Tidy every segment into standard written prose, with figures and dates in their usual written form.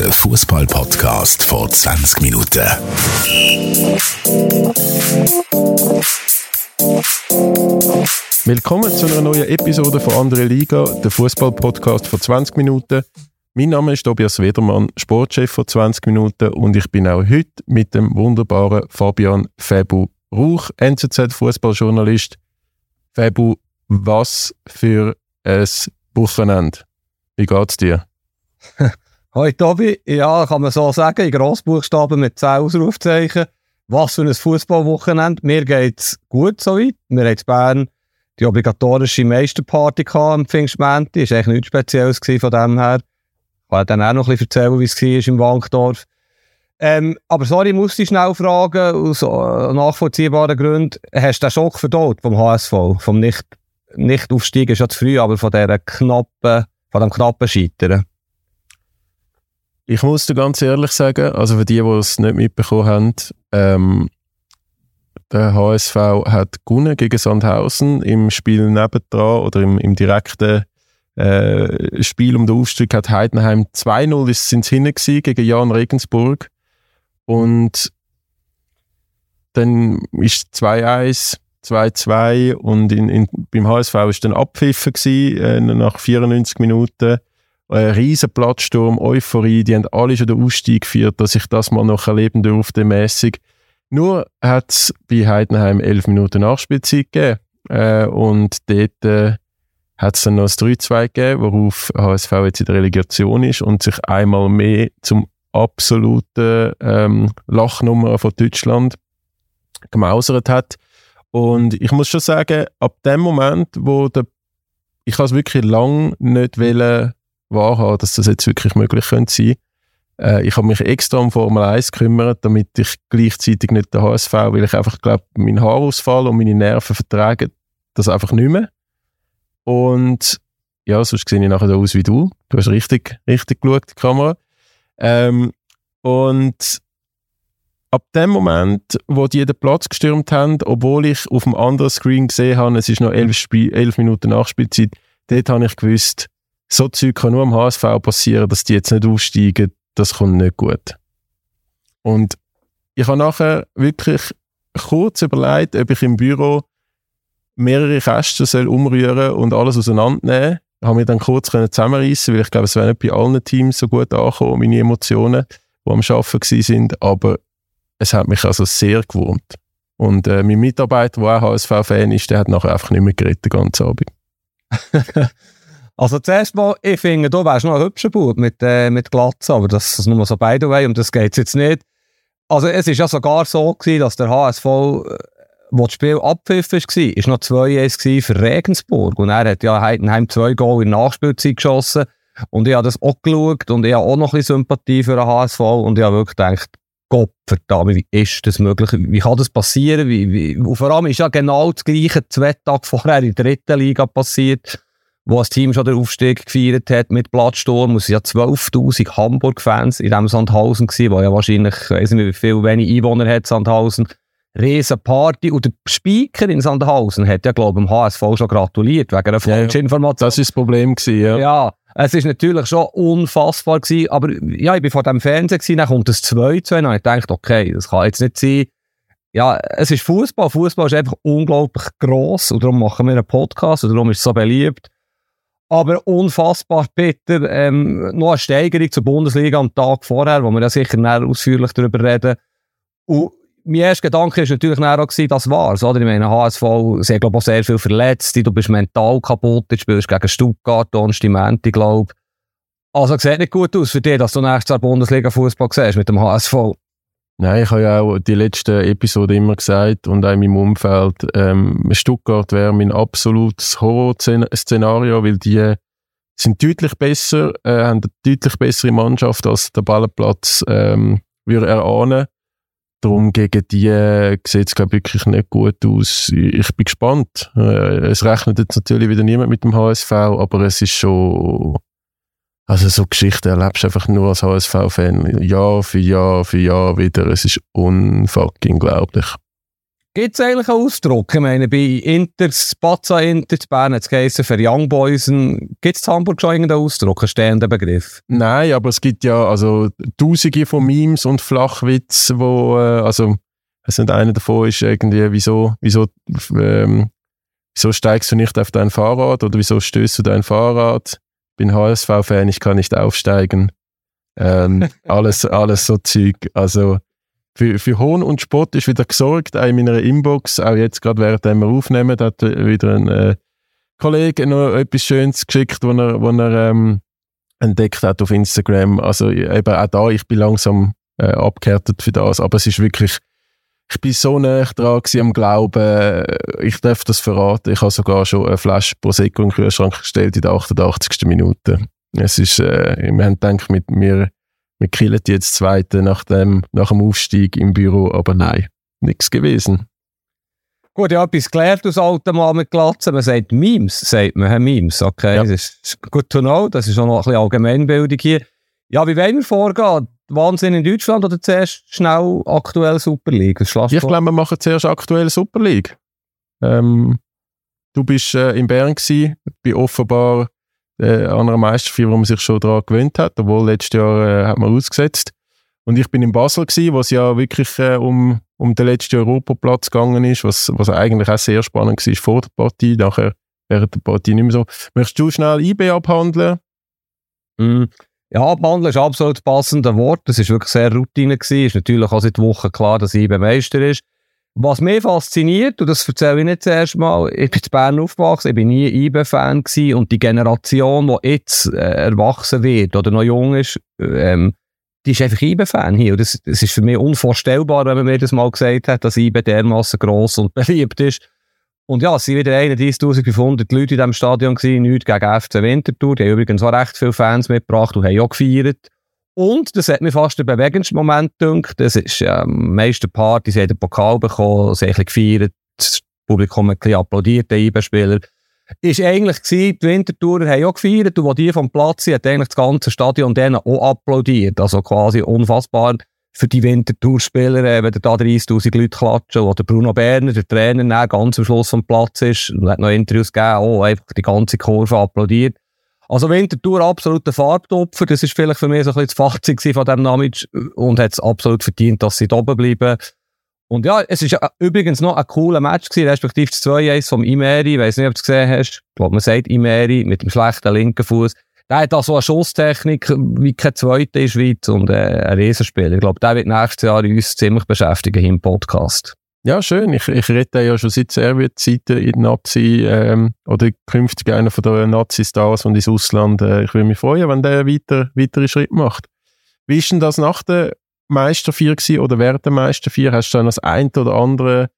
Der Fußball-Podcast vor 20 Minuten. Willkommen zu einer neuen Episode von Andere Liga, der Fußball-Podcast vor 20 Minuten. Mein Name ist Tobias Wedermann, Sportchef von 20 Minuten, und ich bin auch heute mit dem wunderbaren Fabian Fabu Rauch, NZZ-Fußballjournalist. Fabu, was für ein Wochenende. Wie geht's dir? Hoi Tobi, ja, kann man so sagen, in Grossbuchstaben mit 10 Ausrufzeichen. Was für ein Fußballwochenende. Mir geht's gut soweit. Wir haben in Bern die obligatorische Meisterparty am Pfingstmänti. Das war eigentlich nichts Spezielles von dem her. Ich kann dann auch noch ein bisschen erzählen, wie es war im Wankdorf. Aber sorry, ich muss dich schnell fragen, aus nachvollziehbaren Gründen. Hast du den Schock verdaut vom HSV? Vom Nicht-Aufstieg ist ja zu früh, aber von dem knappen Scheitern? Ich muss dir ganz ehrlich sagen, also für die es nicht mitbekommen haben, der HSV hat gewonnen gegen Sandhausen im Spiel nebendran oder im direkten Spiel um den Aufstieg hat Heidenheim 2-0 sind sie hinten gewesen gegen Jan Regensburg. Und dann ist 2-1, 2-2 und beim HSV war dann abpfiffen gewesen, nach 94 Minuten. Ein riesen Platzsturm, Euphorie, die haben alle schon den Ausstieg geführt, dass ich das mal noch erleben durfte, mäßig. Nur hat es bei Heidenheim 11 Minuten Nachspielzeit gegeben. Und dort hat es dann noch ein 3-2 gegeben, worauf HSV jetzt in der Relegation ist und sich einmal mehr zum absoluten Lachnummer von Deutschland gemausert hat. Und ich muss schon sagen, ab dem Moment, ich habe es wirklich lange nicht wahrhaben, dass das jetzt wirklich möglich könnte sein. Ich habe mich extra um Formel 1 gekümmert, damit ich gleichzeitig nicht den HSV, weil ich einfach glaube, mein Haarausfall und meine Nerven vertragen das einfach nicht mehr. Und ja, sonst sehe ich nachher aus wie du. Du hast richtig geschaut, die Kamera. Und ab dem Moment, wo die den Platz gestürmt haben, obwohl ich auf dem anderen Screen gesehen habe, es ist noch 11 Minuten Nachspielzeit, dort habe ich gewusst, so Zeug kann nur am HSV passieren, dass die jetzt nicht aufsteigen, das kommt nicht gut. Und ich habe nachher wirklich kurz überlegt, ob ich im Büro mehrere Kästen umrühren und alles auseinandernehmen. Ich habe mich dann kurz zusammenreissen, weil ich glaube, es wäre nicht bei allen Teams so gut angekommen, meine Emotionen, die am Arbeiten waren, aber es hat mich also sehr gewurmt. Und mein Mitarbeiter, der auch HSV-Fan ist, der hat nachher einfach nicht mehr geredet, den ganzen Abend. Also zuerst mal, ich finde, du wärst noch ein hübscher Bub mit Glatze, aber das ist nur so by the way, um das geht es jetzt nicht. Also es war ja sogar so gewesen, dass der HSV, wo das Spiel abpfiffen war noch 2-1 für Regensburg. Und er hat ja Heidenheim 2 Goal in der Nachspielzeit geschossen. Und ich habe das auch geschaut und ich habe auch noch ein bisschen Sympathie für den HSV. Und ich habe wirklich gedacht, Gott verdammt, wie ist das möglich? Wie kann das passieren? Und vor allem ist ja genau das Gleiche 2 Tage vorher in der 3. Liga passiert, wo das Team schon den Aufstieg gefeiert hat mit Platzsturm. Es waren ja 12'000 Hamburg-Fans in diesem Sandhausen gewesen, wo ja wahrscheinlich, ich weiss nicht, wie viel wenig Einwohner hat Sandhausen. Riesen Party. Und der Speaker in Sandhausen hat ja, glaube ich, dem HSV schon gratuliert, wegen einer falschen Information. Das war das Problem gewesen, ja. Ja, es war natürlich schon unfassbar gewesen, aber ja, ich war vor dem Fernsehen gewesen, dann kommt das 2-2, und ich dachte, okay, das kann jetzt nicht sein. Ja, es ist Fußball. Fußball ist einfach unglaublich gross und darum machen wir einen Podcast und darum ist es so beliebt. Aber unfassbar bitter. Noch eine Steigerung zur Bundesliga am Tag vorher, wo wir ja sicher ausführlich darüber reden. Und mein erster Gedanke war natürlich auch, das war's. Oder? Ich meine, HSV, sie haben, glaube ich, auch sehr viel verletzt. Du bist mental kaputt, du spielst gegen Stuttgart, Donnerstag, glaube ich. Also, es sieht nicht gut aus für dich, dass du nächstes Jahr Bundesliga-Fußball siehst mit dem HSV. Nein, ich habe ja auch die letzten Episoden immer gesagt und auch in meinem Umfeld, Stuttgart wäre mein absolutes Horror-Szenario, weil die sind deutlich besser, haben eine deutlich bessere Mannschaft, als der Ballenplatz würde erahnen. Darum gegen die sieht es, glaube ich, wirklich nicht gut aus. Ich bin gespannt. Es rechnet jetzt natürlich wieder niemand mit dem HSV, aber es ist schon... Also so Geschichten erlebst du einfach nur als HSV-Fan Jahr für Jahr wieder. Es ist unfucking glaublich. Gibt es eigentlich einen Ausdruck? Ich meine, bei Inter, Spazza Inter, zu Bern hat es geheißen, für Young Boys, gibt es in Hamburg schon irgendeinen Ausdruck, einen stehenden Begriff? Nein, aber es gibt ja also Tausende von Memes und Flachwitz, wo, also, es nicht einer davon ist irgendwie, wieso steigst du nicht auf dein Fahrrad oder wieso stößt du dein Fahrrad? Ich bin HSV-Fan, ich kann nicht aufsteigen. Alles so Zeug. Also für Hohn und Spott ist wieder gesorgt, auch in meiner Inbox. Auch jetzt gerade, während wir aufnehmen, hat wieder ein Kollege noch etwas Schönes geschickt, wo er entdeckt hat auf Instagram. Also eben auch da, ich bin langsam abgehärtet für das, aber es ist wirklich, ich bin so nah dran am Glauben, ich darf das verraten. Ich habe sogar schon eine Flasche Prosecco in den Kühlschrank gestellt in der 88. Minute. Es ist, wir haben gedacht, wir killen die jetzt Zweite nach dem Aufstieg im Büro, aber nein, nichts gewesen. Gut, ich habe etwas gelernt aus alten Mann mit Glatzen. Man sagt Memes, Memes, okay, ja. Das ist good to know, das ist auch noch ein bisschen Allgemeinbildung hier. Ja, wie wollen wir vorgehen? Wahnsinn in Deutschland oder zuerst schnell aktuell Super League? Ich glaube, wir machen zuerst aktuell Super League. Du bist in Bern gewesen, bei offenbar an einer Meisterschaft, wo man sich schon daran gewöhnt hat, obwohl letztes Jahr hat man ausgesetzt. Und ich bin in Basel gewesen, wo es ja wirklich um den letzten Europaplatz gegangen ist, was eigentlich auch sehr spannend war vor der Partie, nachher während der Partie nicht mehr so. Möchtest du schnell IB abhandeln? Ja, abhandeln ist absolut das passende Wort. Das war wirklich sehr Routine gewesen. Ist natürlich auch seit Wochen klar, dass IB Meister ist. Was mich fasziniert, und das erzähle ich nicht zuerst mal, ich bin in Bern aufgewachsen, ich bin nie IB-Fan gewesen und die Generation, die jetzt erwachsen wird oder noch jung ist, die ist einfach IB-Fan hier. Und das ist für mich unvorstellbar, wenn man mir das mal gesagt hat, dass IB dermassen gross und beliebt ist. Und ja, es waren wieder 31'500 Leute in diesem Stadion gewesen, nichts gegen FC Winterthur. Die haben übrigens auch recht viele Fans mitgebracht und haben auch gefeiert. Und das hat mir fast der bewegendste Moment gedacht. Das ist am meisten Partys, sie haben den Pokal bekommen, sie haben ein bisschen gefeiert, das Publikum hat ein bisschen applaudiert, den IB-Spieler. Ist eigentlich gewesen, die Winterthurer haben auch gefeiert und wo die vom Platz sind, hat eigentlich das ganze Stadion denen auch applaudiert. Also quasi unfassbar für die Winterthur-Spieler, wenn da 30'000 Leute klatschen, oder Bruno Berner, der Trainer, ganz am Schluss vom Platz ist und hat noch Interviews gegeben, einfach die ganze Kurve applaudiert. Also Winterthur absoluter Farbtopfer, das ist vielleicht für mich so ein bisschen das Fazit von diesem Namage und hat es absolut verdient, dass sie da oben bleiben. Und ja, es war übrigens noch ein cooler Match gewesen, respektive das 2-1 vom Imeri, ich weiss nicht, ob du es gesehen hast, ich glaube, man sagt Imeri mit dem schlechten linken Fuß. Der hat da so eine Schusstechnik wie kein Zweiter in der Schweiz und ein Riesenspieler. Ich glaube, der wird nächstes Jahr uns ziemlich beschäftigen hier im Podcast. Ja, schön. Ich rede ja schon seit Serviet-Zeiten in Nazi oder künftig einer von den Nazi-Stars und ins Ausland. Ich würde mich freuen, wenn der weitere Schritt macht. Wie ist denn das nach der Meisterfeier gewesen oder während der Meisterfeier? Hast du dann das eine oder andere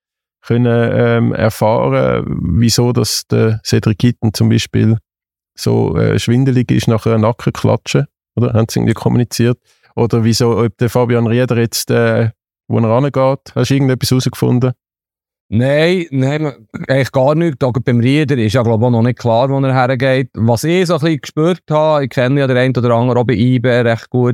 können erfahren, wieso dass der Cedric Kitten zum Beispiel so schwindelig ist nach einer Nackenklatschen? Oder haben sie irgendwie kommuniziert? Oder wieso, ob der Fabian Rieder jetzt wo er rangeht. Hast du irgendetwas herausgefunden? Nein, eigentlich gar nicht. Auch beim Rieder ist ja, glaube ich, auch noch nicht klar, wo er hergeht. Was ich so ein bisschen gespürt habe, ich kenne ja den einen oder anderen auch bei IB recht gut,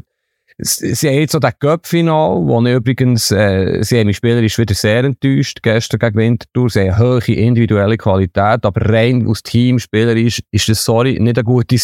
sie haben jetzt so das Cup-Final, wo ich übrigens, sie haben mich spielerisch wieder sehr enttäuscht, gestern gegen Winterthur, sie haben eine hohe individuelle Qualität, aber rein aus Team spielerisch ist das, nicht eine gute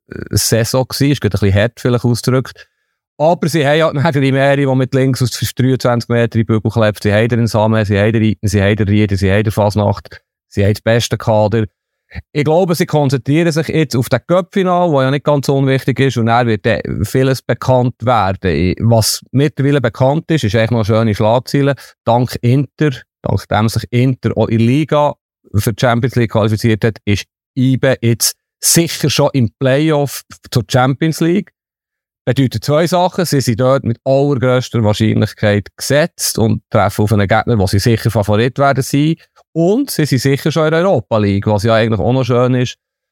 Saison gewesen, ist gerade ein bisschen hart vielleicht ausgedrückt. Aber sie haben ja nachher die Imeri, die mit links aus 23 Meter in den Bügel klebt. Sie haben den Samen, sie haben den Reiten, sie haben den Rieder, sie haben den Fasnacht, sie haben das beste Kader. Ich glaube, sie konzentrieren sich jetzt auf das Cup-Final, das ja nicht ganz unwichtig ist, und dann wird vieles bekannt werden. Was mittlerweile bekannt ist eigentlich noch eine schöne Schlagzeile. Dank dem sich Inter auch in der Liga für die Champions League qualifiziert hat, ist IBE jetzt sicher schon im Playoff zur Champions League. Bedeutet zwei Sachen. Sie sind dort mit allergrößter Wahrscheinlichkeit gesetzt und treffen auf einen Gegner, wo sie sicher Favorit werden sein. Und sie sind sicher schon in der Europa League, was ja eigentlich auch noch schön ist.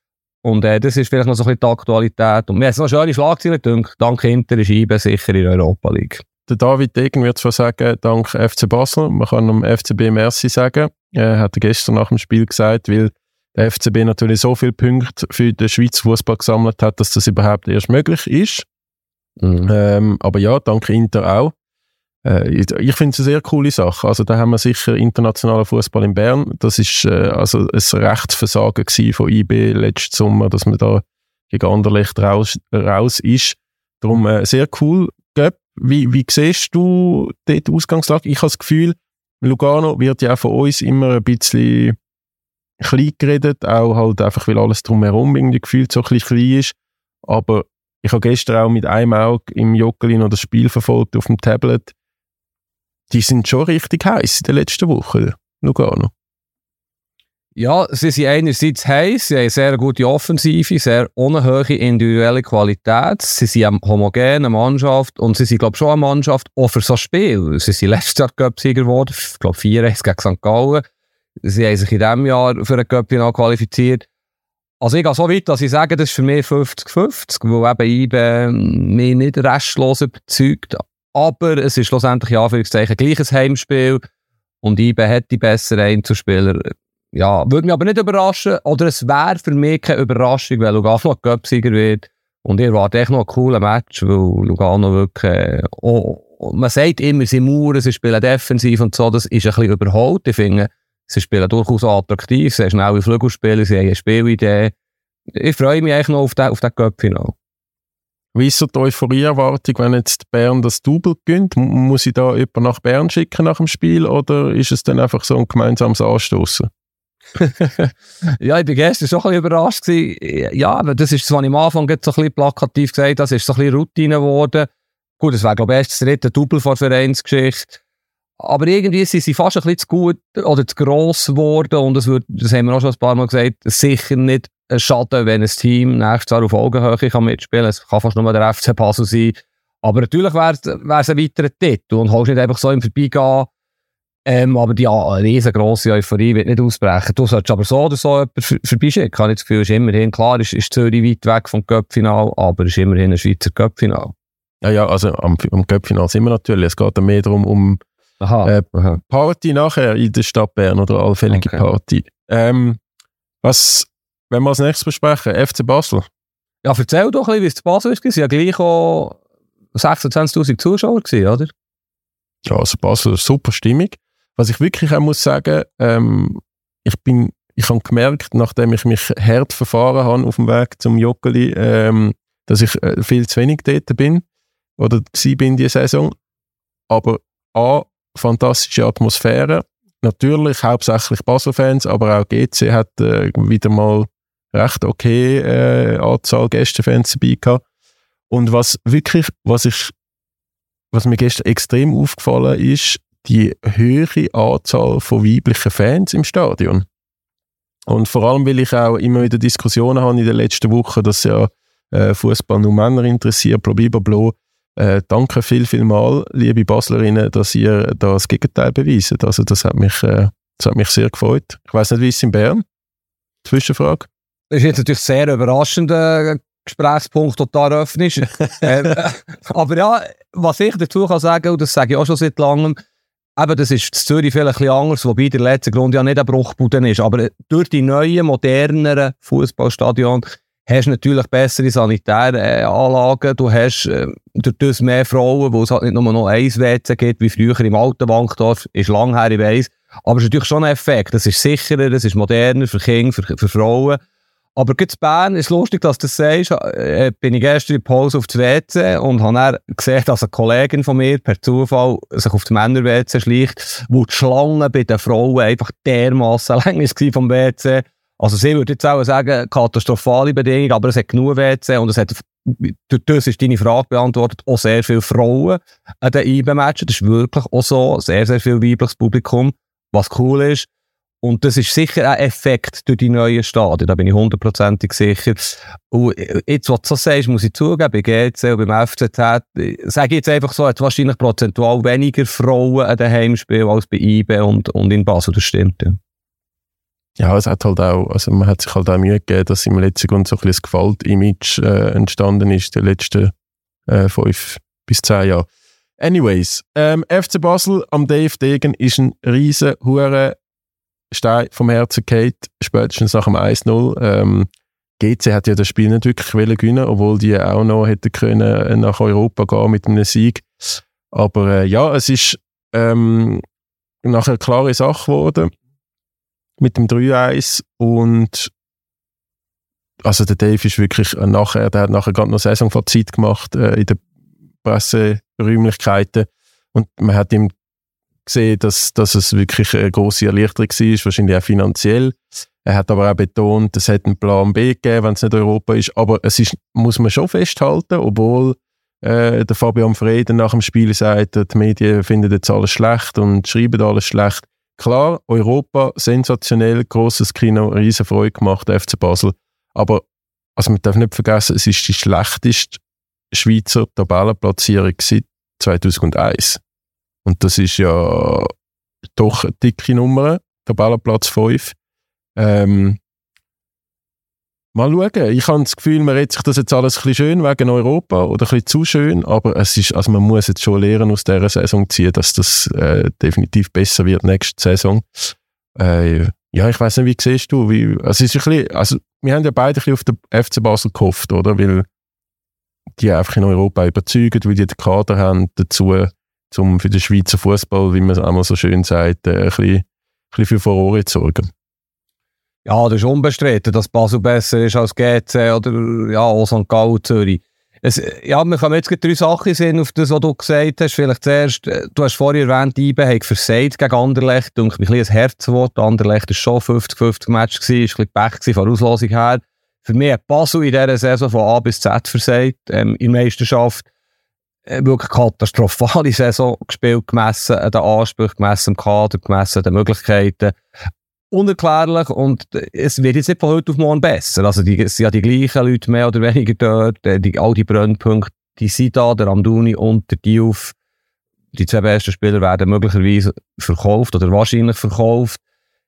Und das ist vielleicht noch so ein bisschen die Aktualität. Und mir hat es noch schöne Schlagzeilen gedacht. Dank Inter ist IBE sicher in der Europa League. Der David Degen wird zwar sagen, dank FC Basel. Man kann dem FCB Merci sagen. Hat er gestern nach dem Spiel gesagt, weil der FCB natürlich so viele Punkte für den Schweizer Fußball gesammelt hat, dass das überhaupt erst möglich ist. Aber ja, dank Inter auch. Ich finde es eine sehr coole Sache. Also da haben wir sicher internationalen Fußball in Bern. Das ist also ein Rechtsversagen gewesen von IB letzten Sommer, dass man da gegen Anderlecht raus ist. Darum sehr cool. Göpp, wie siehst du dort die Ausgangslage? Ich habe das Gefühl, Lugano wird ja auch von uns immer ein bisschen klein geredet, auch halt einfach, weil alles drumherum irgendwie gefühlt so ein bisschen klein ist. Aber ich habe gestern auch mit einem Auge im Joggeli noch das Spiel verfolgt auf dem Tablet. Die sind schon richtig heiß in den letzten Wochen, Lugano. Ja, sie sind einerseits heiß, sie haben eine sehr gute Offensive, sehr hohe individuelle Qualität, sie sind eine homogene Mannschaft und sie sind, glaube ich, schon eine Mannschaft auch für so ein Spiel. Sie sind letztes Jahr Cup-Sieger geworden, ich glaube 4-1 gegen St. Gallen. Sie haben sich in diesem Jahr für ein Cup-Final qualifiziert. Also ich gehe so weit, dass ich sage, das ist für mich 50-50, weil eben IBE mich nicht restlos überzeugt. Aber es ist schlussendlich in Anführungszeichen gleich ein Heimspiel und IBE hat die besseren Einzelspieler. Ja, würde mich aber nicht überraschen, oder es wäre für mich keine Überraschung, weil Lugano Cup-Sieger wird und ihr wart echt noch ein cooler Match, weil Lugano wirklich, man sagt immer, sie mauern, sie spielen defensiv und so, das ist ein bisschen überholt. Ich finde, sie spielen durchaus attraktiv, sie haben schnelle Flügelspieler, sie haben eine Spielidee. Ich freue mich eigentlich noch auf den Cup-Final. Wie ist so die Euphorie-Erwartung, wenn jetzt Bern das Double gewinnt? Muss ich da jemanden nach Bern schicken nach dem Spiel oder ist es dann einfach so ein gemeinsames Anstoßen? Ja, ich war gestern schon ein bisschen überrascht gewesen. Ja, aber das ist, was ich am Anfang so ein bisschen plakativ gesagt habe, das ist so ein bisschen Routine geworden. Gut, das wäre, glaube ich, erst das dritte Double vor der Vereinsgeschichte. Aber irgendwie sind sie fast ein bisschen zu gut oder zu gross geworden und es wird, das haben wir auch schon ein paar Mal gesagt, sicher nicht ein Schaden, wenn ein Team nächstes Jahr auf Augenhöhe kann mitspielen. Es kann fast nur der FC Basel sein. Aber natürlich wäre es ein weiterer Titel und holst nicht einfach so im Vorbeigehen. Aber die riesengroße Euphorie wird nicht ausbrechen. Du solltest aber so oder so jemanden vorbeischicken. Ich habe das Gefühl, ist immerhin, klar, ist Zürich weit weg vom Cup-Final, aber ist immerhin ein Schweizer Cup-Final. Ja, also am Cup-Final sind wir natürlich. Es geht dann mehr darum, um Party nachher in der Stadt Bern oder allfällige Party. Wenn wir als nächstes besprechen, FC Basel. Ja, erzähl doch ein bisschen, wie es zu Basel war. Es waren ja gleich auch 26'000 Zuschauer gewesen, oder? Ja, also Basel, super Stimmung. Was ich wirklich auch muss sagen, ich habe gemerkt, nachdem ich mich hart verfahren habe auf dem Weg zum Joggeli, dass ich viel zu wenig dort bin oder war in dieser Saison. Aber fantastische Atmosphäre. Natürlich hauptsächlich Basel-Fans, aber auch GC hat wieder mal recht okay Anzahl Gästefans dabei gehabt. Und was mir gestern extrem aufgefallen ist, die höhere Anzahl von weiblichen Fans im Stadion. Und vor allem, weil ich auch immer wieder Diskussionen habe in den letzten Wochen, dass ja Fußball nur Männer interessiert, blablabla. Danke vielmal, liebe Baslerinnen, dass ihr das Gegenteil beweist. Also das hat mich sehr gefreut. Ich weiss nicht, wie es in Bern? Zwischenfrage. Das ist jetzt natürlich sehr überraschender Gesprächspunkt, den du da eröffnest. Aber ja, was ich dazu kann sagen, und das sage ich auch schon seit langem, eben, das ist in Zürich vielleicht ein bisschen anders, wobei der letzte Grund ja nicht ein Bruchbude ist. Aber durch die neuen, moderneren Fußballstadion hast du natürlich bessere sanitäre Anlagen, du hast durch das mehr Frauen, wo es halt nicht nur noch ein WC gibt, wie früher im alten Wankdorf, ist lang her, ich weiss. Aber es ist natürlich schon ein Effekt, das ist sicherer, das ist moderner für Kinder, für Frauen. Aber gerade in Bern ist lustig, dass du das sagst, bin ich gestern in Pause auf das WC und habe dann gesehen, dass eine Kollegin von mir per Zufall sich auf das Männer-WC schleicht, wo die Schlange bei den Frauen einfach dermassen lang war vom WC. Also sie würde jetzt auch sagen, katastrophale Bedingungen, aber es hat genug WC und es hat, durch das ist deine Frage beantwortet, auch sehr viele Frauen an den IBE-Matchen. Das ist wirklich auch so, sehr, sehr viel weibliches Publikum, was cool ist. Und das ist sicher ein Effekt durch die neuen Stadien, da bin ich 100%ig sicher. Und jetzt, was du so sagst, muss ich zugeben, bei GC und beim FCZ, sage ich jetzt einfach so, hat wahrscheinlich prozentual weniger Frauen an den Heimspielen als bei IBE und in Basel, das stimmt, ja. Ja, es hat halt auch, also man hat sich halt auch Mühe gegeben, dass im letzten Grund so ein bisschen das Gewalt-Image entstanden ist, die letzten 5 bis 10 Jahre. Anyways, FC Basel am Dave Degen ist ein riesen Stein vom Herzen gefallen, spätestens nach dem 1-0. GC hat ja das Spiel nicht wirklich gewinnen, obwohl die auch noch hätten können nach Europa gehen mit einem Sieg. Aber ja, es ist nachher eine klare Sache geworden mit dem 3-1 und also der Dave ist wirklich der hat nachher gerade noch Saisonfazit gemacht in den Presseräumlichkeiten und man hat ihm gesehen, dass es wirklich eine grosse Erleichterung war, wahrscheinlich auch finanziell. Er hat aber auch betont, es hätte einen Plan B gegeben, wenn es nicht Europa ist. Aber es ist, muss man schon festhalten, obwohl der Fabian Freden nach dem Spiel sagt, die Medien finden jetzt alles schlecht und schreiben alles schlecht. Klar, Europa, sensationell, grosses Kino, riesen Freude gemacht, der FC Basel. Aber also man darf nicht vergessen, es ist die schlechteste Schweizer Tabellenplatzierung seit 2001. Und das ist ja doch eine dicke Nummer, Tabellenplatz 5. Mal schauen. Ich habe das Gefühl, man redet sich das jetzt alles ein bisschen schön wegen Europa oder ein bisschen zu schön, aber es ist, also man muss jetzt schon Lehren aus dieser Saison ziehen, dass das definitiv besser wird nächste Saison. Ja, ich weiss nicht, wie siehst du? Es ist ein bisschen, also wir haben ja beide ein bisschen auf den FC Basel gehofft, oder? Weil die einfach in Europa überzeugen, weil die den Kader haben dazu, um für den Schweizer Fußball, wie man es einmal so schön sagt, ein bisschen für Furore zu sorgen. Ja, das ist unbestritten, dass Basel besser ist als GC oder ja, auch St. Gallen, Zürich. Ja, wir kommen jetzt 3 Sachen sehen auf das, was du gesagt hast. Vielleicht zuerst, du hast vorhin erwähnt, IBE hat versagt gegen Anderlecht. Denke ich, ein bisschen ein Herzwort. Anderlecht war schon 50-50 Match gewesen, ist ein bisschen Pech von der Auslosung her. Für mich hat Basel in dieser Saison von A bis Z versagt, in der Meisterschaft. Wirklich katastrophale Saison gespielt, gemessen an den Ansprüchen, gemessen am Kader, gemessen an den Möglichkeiten. Unerklärlich und es wird jetzt nicht von heute auf morgen besser. Also es sind ja die gleichen Leute mehr oder weniger dort, all die Brennpunkte, die sind da, der Amdouni und der Diouf. Die 2 besten Spieler werden möglicherweise verkauft oder wahrscheinlich verkauft.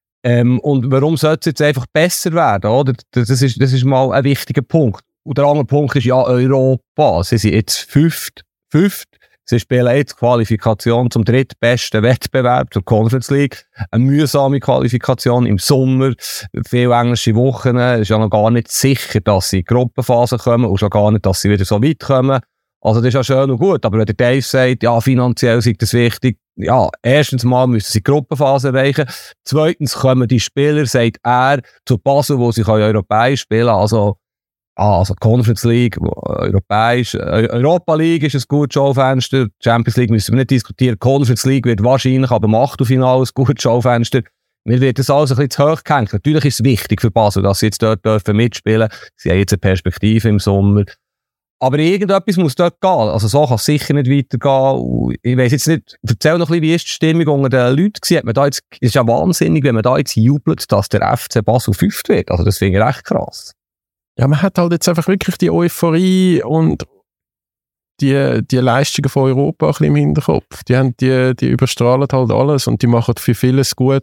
Und warum sollte es jetzt einfach besser werden? Oder? Das ist mal ein wichtiger Punkt. Und der andere Punkt ist ja Europa. Sie sind jetzt fünft. Sie spielen jetzt Qualifikation zum drittbesten Wettbewerb zur Conference League. Eine mühsame Qualifikation im Sommer, viele englische Wochen. Es ist ja noch gar nicht sicher, dass sie in die Gruppenphase kommen und schon gar nicht, dass sie wieder so weit kommen. Also das ist ja schön und gut, aber wenn der Dave sagt, ja, finanziell ist das wichtig, ja, erstens mal müssen sie die Gruppenphase erreichen. Zweitens kommen die Spieler, sagt er, zu Basel, wo sie europäisch spielen können. Also Conference League, europäisch, Europa League ist ein gutes Schaufenster, Champions League müssen wir nicht diskutieren, Conference League wird wahrscheinlich aber im Achtelfinale ein gutes Schaufenster. Mir wird das alles ein bisschen zu hoch gehängt. Natürlich ist es wichtig für Basel, dass sie jetzt dort mitspielen dürfen. Sie haben jetzt eine Perspektive im Sommer. Aber irgendetwas muss dort gehen. Also so kann es sicher nicht weitergehen. Ich weiss jetzt nicht, erzähl noch ein bisschen, wie ist die Stimmung unter den Leuten gewesen? Hat man da jetzt, es ist ja wahnsinnig, wenn man da jetzt jubelt, dass der FC Basel 5. wird. Also das finde ich recht krass. Ja, man hat halt jetzt einfach wirklich die Euphorie und die Leistungen von Europa ein bisschen im Hinterkopf. Die überstrahlen halt alles und die machen für vieles gut.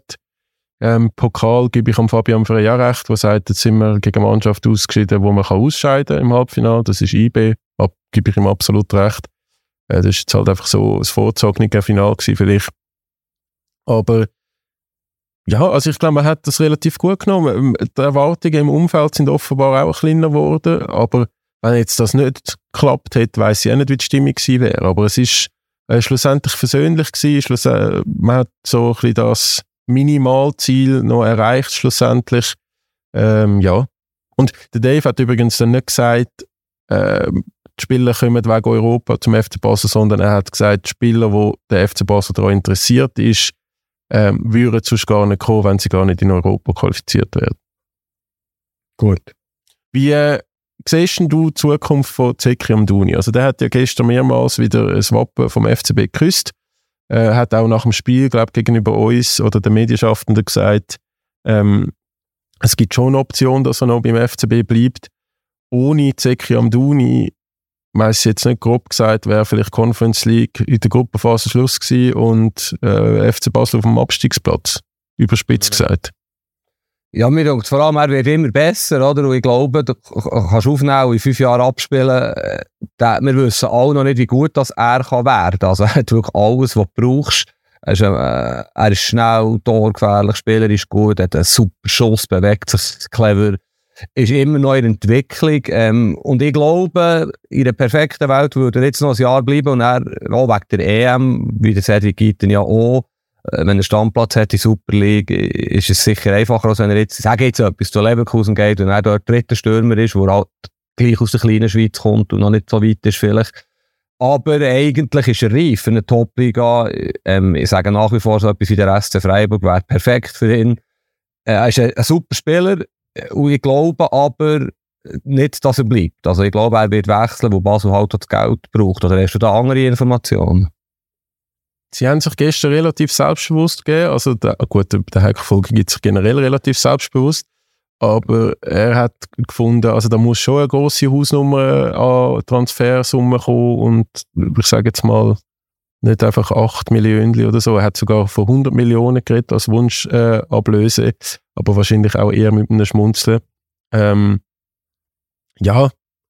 Pokal gebe ich am Fabian Frey auch recht, der sagt, jetzt sind wir gegen eine Mannschaft ausgeschieden, wo man ausscheiden kann im Halbfinale. Das ist IB, gebe ich ihm absolut recht. Das ist jetzt halt einfach so das vorzogene Finale gewesen vielleicht. Aber ja, also ich glaube, man hat das relativ gut genommen. Die Erwartungen im Umfeld sind offenbar auch kleiner geworden, aber wenn jetzt das nicht geklappt hätte, weiss ich auch nicht, wie die Stimmung gewesen wäre. Aber es ist schlussendlich versöhnlich gewesen. Man hat so ein bisschen das Minimalziel noch erreicht, schlussendlich. Ja. Und der Dave hat übrigens dann nicht gesagt, die Spieler kommen wegen Europa zum FC Basel, sondern er hat gesagt, die Spieler, die der FC Basel daran interessiert ist, würden sonst gar nicht kommen, wenn sie gar nicht in Europa qualifiziert werden. Gut. Wie siehst du die Zukunft von Zeki Amdouni? Also der hat ja gestern mehrmals wieder ein Wappen vom FCB geküsst. Hat auch nach dem Spiel, glaube ich, gegenüber uns oder den Medienschaffenden gesagt, es gibt schon eine Option, dass er noch beim FCB bleibt. Ohne Zeki Amdouni, weiss jetzt nicht grob gesagt, wäre vielleicht Conference League in der Gruppenphase Schluss gewesen und FC Basel auf dem Abstiegsplatz. Überspitzt gesagt. Ja, mir denkt vor allem, er wird immer besser, oder? Und ich glaube, du kannst aufnehmen und in 5 Jahren abspielen. Wir wissen alle noch nicht, wie gut das er kann werden. Also er hat wirklich alles, was du brauchst. Er ist schnell, torgefährlich, Spieler ist gut, hat einen super Schuss, bewegt sich clever. ist immer noch in Entwicklung. Und ich glaube, in einer perfekten Welt würde er jetzt noch ein Jahr bleiben und er auch wegen der EM, wie der Cedric Itten ja auch, wenn er einen Standplatz hat in der Super League, ist es sicher einfacher, als wenn er jetzt, sage jetzt etwas, zu Leverkusen geht und er dort dritter Stürmer ist, wo er halt gleich aus der kleinen Schweiz kommt und noch nicht so weit ist vielleicht. Aber eigentlich ist er reif für eine Top-Liga. Ich sage nach wie vor, so etwas wie der SC Freiburg wäre perfekt für ihn. Er ist ein super Spieler und ich glaube aber nicht, dass er bleibt. Also ich glaube, er wird wechseln, wo Basel halt das Geld braucht. Oder hast du da andere Informationen? Sie haben sich gestern relativ selbstbewusst gegeben. Also der Heiko Vogel gibt sich generell relativ selbstbewusst. Aber er hat gefunden, also da muss schon eine grosse Hausnummer an Transfersummen kommen und ich sage jetzt mal nicht einfach 8 Millionen oder so. Er hat sogar von 100 Millionen geredet als Wunschablöse, aber wahrscheinlich auch eher mit einem Schmunzeln. Ja,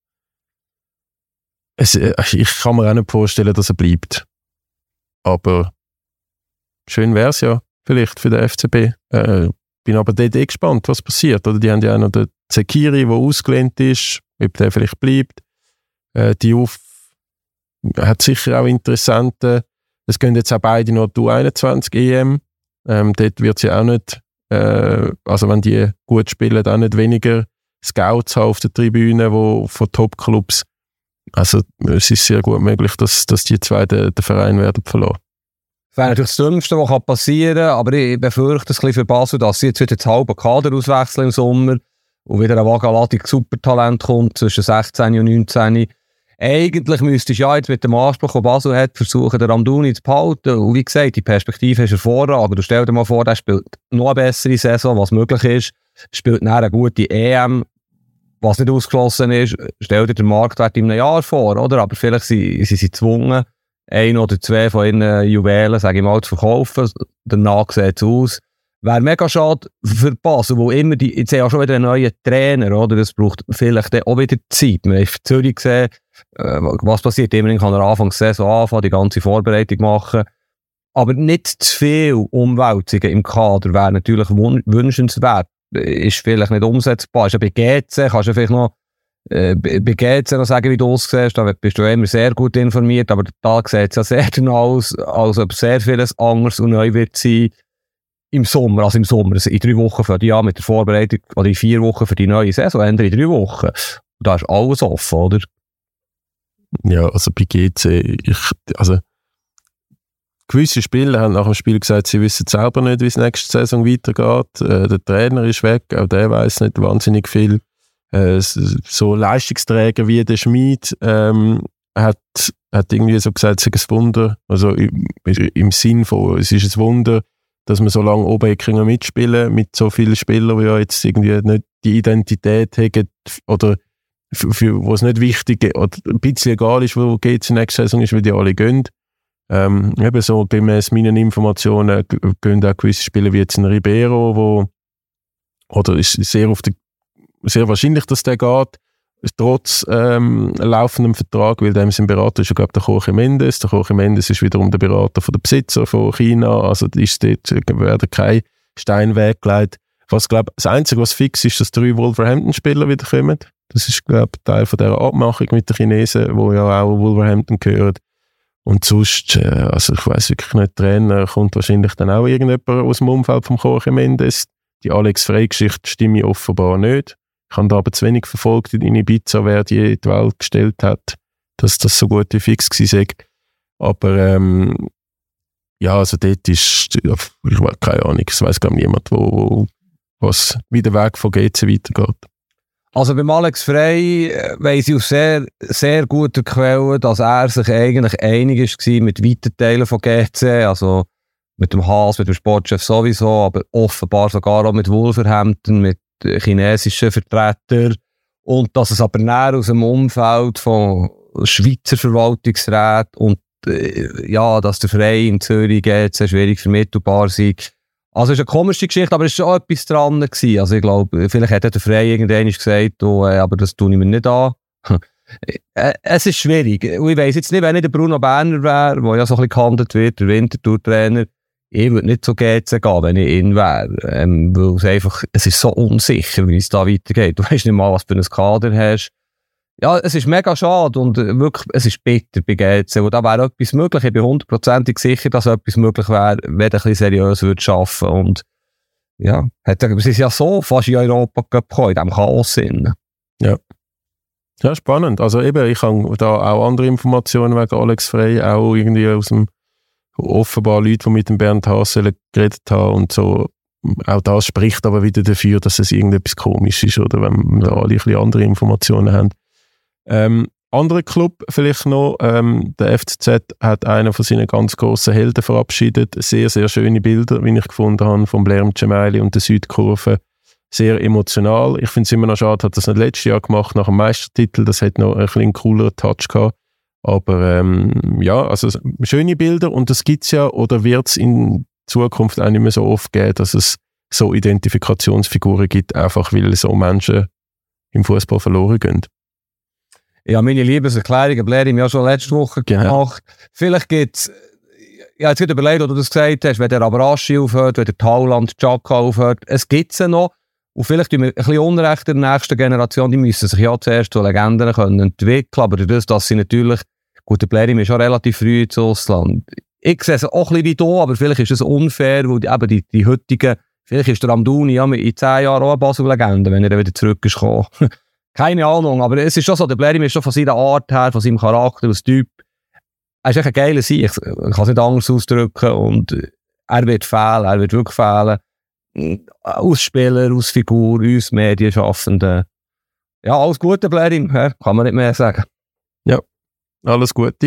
ich kann mir auch nicht vorstellen, dass er bleibt. Aber schön wäre es ja vielleicht für den FCB. Bin aber dort gespannt, was passiert. Oder die haben ja auch noch den Zekiri, der ausgelehnt ist, ob der vielleicht bleibt. Diouf hat sicher auch Interessenten. Es gehen jetzt auch beide noch die U21 EM. Dort wird sie auch nicht, also wenn die gut spielen, auch nicht weniger Scouts haben auf der Tribüne von Top-Clubs. Also es ist sehr gut möglich, dass die zwei den Verein werden verloren. Das wäre natürlich das Dümmste, was passieren kann, aber ich befürchte es ein bisschen für Basel, dass sie jetzt wieder das halbe Kader auswechseln im Sommer und wieder ein wagaladig Supertalent kommt zwischen 16 und 19. Eigentlich müsstest du ja jetzt mit dem Anspruch, den Basel hat, versuchen, den Amdouni zu behalten. Und wie gesagt, die Perspektive ist hervorragend. Du stell dir mal vor, der spielt noch eine bessere Saison, was möglich ist, spielt nachher eine gute EM, was nicht ausgeschlossen ist. Stell dir den Marktwert in einem Jahr vor, oder? Aber vielleicht sind sie gezwungen, 1 oder 2 von ihren Juwelen, sage ich mal, zu verkaufen. Danach sieht es aus. Wäre mega schade für Basel, wo immer jetzt haben ja schon wieder einen neuen Trainer, oder? Das braucht vielleicht auch wieder Zeit. Wir haben für Zürich gesehen, was passiert. Immerhin kann er anfangs Saison anfangen, die ganze Vorbereitung machen. Aber nicht zu viel Umwälzungen im Kader wäre natürlich wünschenswert. Ist vielleicht nicht umsetzbar. Ist ja bei GC, kannst du vielleicht noch bei GC noch sagen, wie du aussiehst, da bist du immer sehr gut informiert, aber da sieht es ja sehr danach aus, als ob sehr vieles anders und neu wird sein im Sommer. Also im Sommer, also in 3 Wochen für die Jahr mit der Vorbereitung, oder in 4 Wochen für die neue Saison, in 3 Wochen. Und da ist alles offen, oder? Ja, also bei GC, also gewisse Spieler haben nach dem Spiel gesagt, sie wissen selber nicht, wie es nächste Saison weitergeht. Der Trainer ist weg, auch der weiss nicht wahnsinnig viel. So Leistungsträger wie der Schmid hat irgendwie so gesagt, es ist ein Wunder, also im Sinn von, es ist ein Wunder, dass wir so lange oben können mitspielen mit so vielen Spielern, die ja jetzt irgendwie nicht die Identität haben oder für wo es nicht wichtig oder ein bisschen egal ist, wo geht es in der nächsten Saison ist, weil die alle gehen. Eben so gemäß meinen Informationen gehen auch gewisse Spieler wie jetzt ein Ribeiro, oder ist sehr wahrscheinlich, dass der geht, trotz laufendem Vertrag, weil dem sein Berater ist ja, glaube ich, der Jorge Mendes. Der Jorge Mendes ist wiederum der Berater von der Besitzer von China, also ist dort werden kein Stein weggelegt. Was, glaube das Einzige, was fix ist, dass 3 Wolverhampton-Spieler wieder kommen. Das ist, glaube ich, Teil von dieser Abmachung mit den Chinesen, wo ja auch Wolverhampton gehört. Und sonst, also ich weiss wirklich nicht, Trainer kommt wahrscheinlich dann auch irgendjemand aus dem Umfeld von Jorge Mendes. Die Alex Frey-Geschichte stimme ich offenbar nicht. Ich habe da aber zu wenig verfolgt in Ibiza, wer die in die Welt gestellt hat, dass das so gut wie fix gewesen sei. Aber ja, also dort ist, ich weiß keine Ahnung, es weiss gar niemand, wie der Weg von GC weitergeht. Also beim Alex Frey weiss ich aus sehr, sehr guter Quelle, dass er sich eigentlich einig war mit weiten Teilen von GC, also mit dem Haas, mit dem Sportchef sowieso, aber offenbar sogar auch mit Wolverhampton, mit chinesischen Vertretern. Und dass es aber näher aus dem Umfeld von Schweizer Verwaltungsräten und ja, dass der Frey in Zürich GC schwierig vermittelbar sei. Also es ist eine komische Geschichte, aber es war schon etwas dran gewesen. Also ich glaube, vielleicht hat der Frey irgendwann gesagt, aber das tue ich mir nicht an. Es ist schwierig. Und ich weiss jetzt nicht, wenn nicht der Bruno Berner wäre, der ja so ein bisschen gehandelt wird, der Winterthur-Trainer, ich würde nicht zu GC gehen, wenn ich ihn wäre. Weil es ist so unsicher, wie es da weitergeht. Du weißt nicht mal, was für ein Kader hast. Ja, es ist mega schade und wirklich, es ist bitter bei GC. Und da wäre etwas möglich. Ich bin 100% sicher, dass etwas möglich wäre, wenn er ein bisschen seriös würde arbeiten. Und ja, es ist ja so fast in Europa gekommen, in diesem Chaos-Sinn. Ja. Ja, spannend. Also eben, ich habe da auch andere Informationen wegen Alex Frey, auch irgendwie aus dem offenbar Leute, die mit dem Bernd Hassel geredet haben und so. Auch das spricht aber wieder dafür, dass es irgendetwas komisch ist, oder wenn wir alle ein bisschen andere Informationen haben. Anderer Club vielleicht noch, der FCZ hat einen von seinen ganz grossen Helden verabschiedet. Sehr, sehr schöne Bilder, wie ich gefunden habe, von Blair Gemeili und der Südkurve. Sehr emotional. Ich finde es immer noch schade, hat das nicht letztes Jahr gemacht, nach dem Meistertitel. Das hat noch ein bisschen cooler Touch gehabt. Aber ja, also schöne Bilder und das gibt es ja, oder wird es in Zukunft auch nicht mehr so oft geben, dass es so Identifikationsfiguren gibt, einfach weil so Menschen im Fußball verloren gehen. Ja, meine Liebeserklärung, Blair, ich ja schon letzte Woche gemacht. Vielleicht gibt es, ja, jetzt geht überlegt, wo du das gesagt hast, wenn der Abraschi aufhört, wenn der Tauland Xhaka aufhört, es gibt sie noch. Und vielleicht tun wir ein bisschen Unrecht der nächsten Generation, die müssen sich ja zuerst zu Legenden können entwickeln, aber dadurch, dass sie natürlich, gut, der Blair ist schon relativ früh ins Ausland. Ich sehe es auch ein bisschen wie du, aber vielleicht ist es unfair, weil die heutigen, vielleicht ist der Amdouni ja in 10 Jahren auch eine Basel-Legende, wenn er wieder zurück ist gekommen. Keine Ahnung, aber es ist schon so, der Blair ist schon von seiner Art her, von seinem Charakter, als Typ, er ist echt ein geiler Sieg, ich kann es nicht anders ausdrücken und er wird fehlen, er wird wirklich fehlen. Als Spieler, als Figur, uns Medienschaffenden. Ja, alles Gute, Blair, kann man nicht mehr sagen. Ja, alles Gute.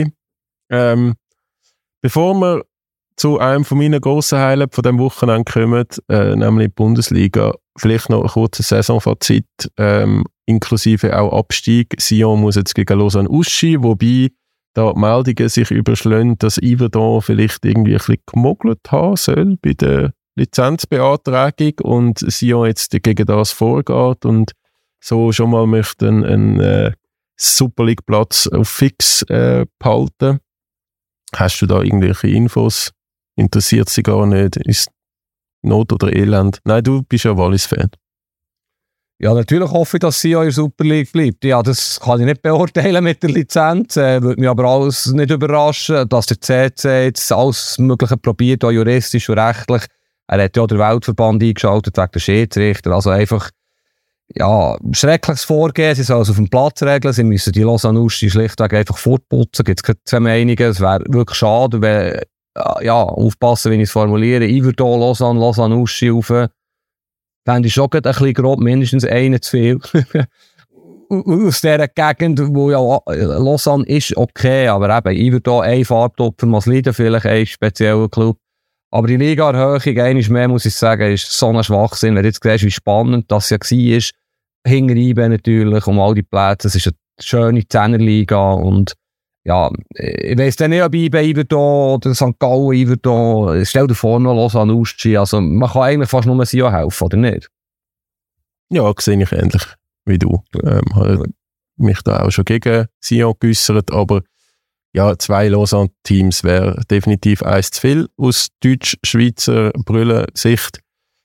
Bevor wir zu einem von meinen grossen Highlights von diesem Wochenende kommen, nämlich die Bundesliga, vielleicht noch ein kurzes Saisonfazit, inklusive auch Abstieg. Sion muss jetzt gegen Lausanne ausschieden, wobei da die Meldungen sich überschlagen, dass Yverdon vielleicht irgendwie ein bisschen gemogelt haben soll bei der Lizenzbeantragung und Sion jetzt gegen das vorgeht und so schon mal möchte einen Super League-Platz auf fix behalten. Hast du da irgendwelche Infos? Interessiert sie gar nicht? Ist Not oder Elend? Nein, du bist ja Wallis-Fan. Ja, natürlich hoffe ich, dass sie in der Super League bleibt. Ja, das kann ich nicht beurteilen mit der Lizenz. Würde mich aber alles nicht überraschen, dass der CC jetzt alles Mögliche probiert, auch juristisch und rechtlich. Er hat ja den Weltverband eingeschaltet wegen der Schiedsrichter. Also einfach, ja, schreckliches Vorgehen. Sie sollen es auf dem Platz regeln. Sie müssen die Lausanne-Uschi schlichtweg einfach fortputzen. Gibt es keine zwei Meinungen. Es wäre wirklich schade, wenn, ja, aufpassen, wie ich es formuliere. Yverdon, Lausanne, Lausanne-Uschi rauf. Fände ich schon ein bisschen grob, mindestens einen zu viel. Aus dieser Gegend, wo ja Lausanne ist, okay, aber eben Yverdon, ein Farbtopfer muss leiden, vielleicht ein spezieller Club. Aber die Liga-Erhöhung, einmal mehr muss ich sagen, ist so ein Schwachsinn. Wenn du jetzt siehst, wie spannend das ja war, hinter IB natürlich, um all die Plätze. Es ist eine schöne 10er-Liga und ja, ich weiss dann nicht, ob IB Yverdon oder St. Gallen Yverdon, stell dir vor noch Lausanne Uschi, also man kann eigentlich fast nur Sion helfen, oder nicht? Ja, sehe ich ähnlich wie du. Habe mich da auch schon gegen Sion geäussert, aber ja, 2 Lausanne-Teams wäre definitiv eins zu viel aus Deutsch-Schweizer Brüllen-Sicht.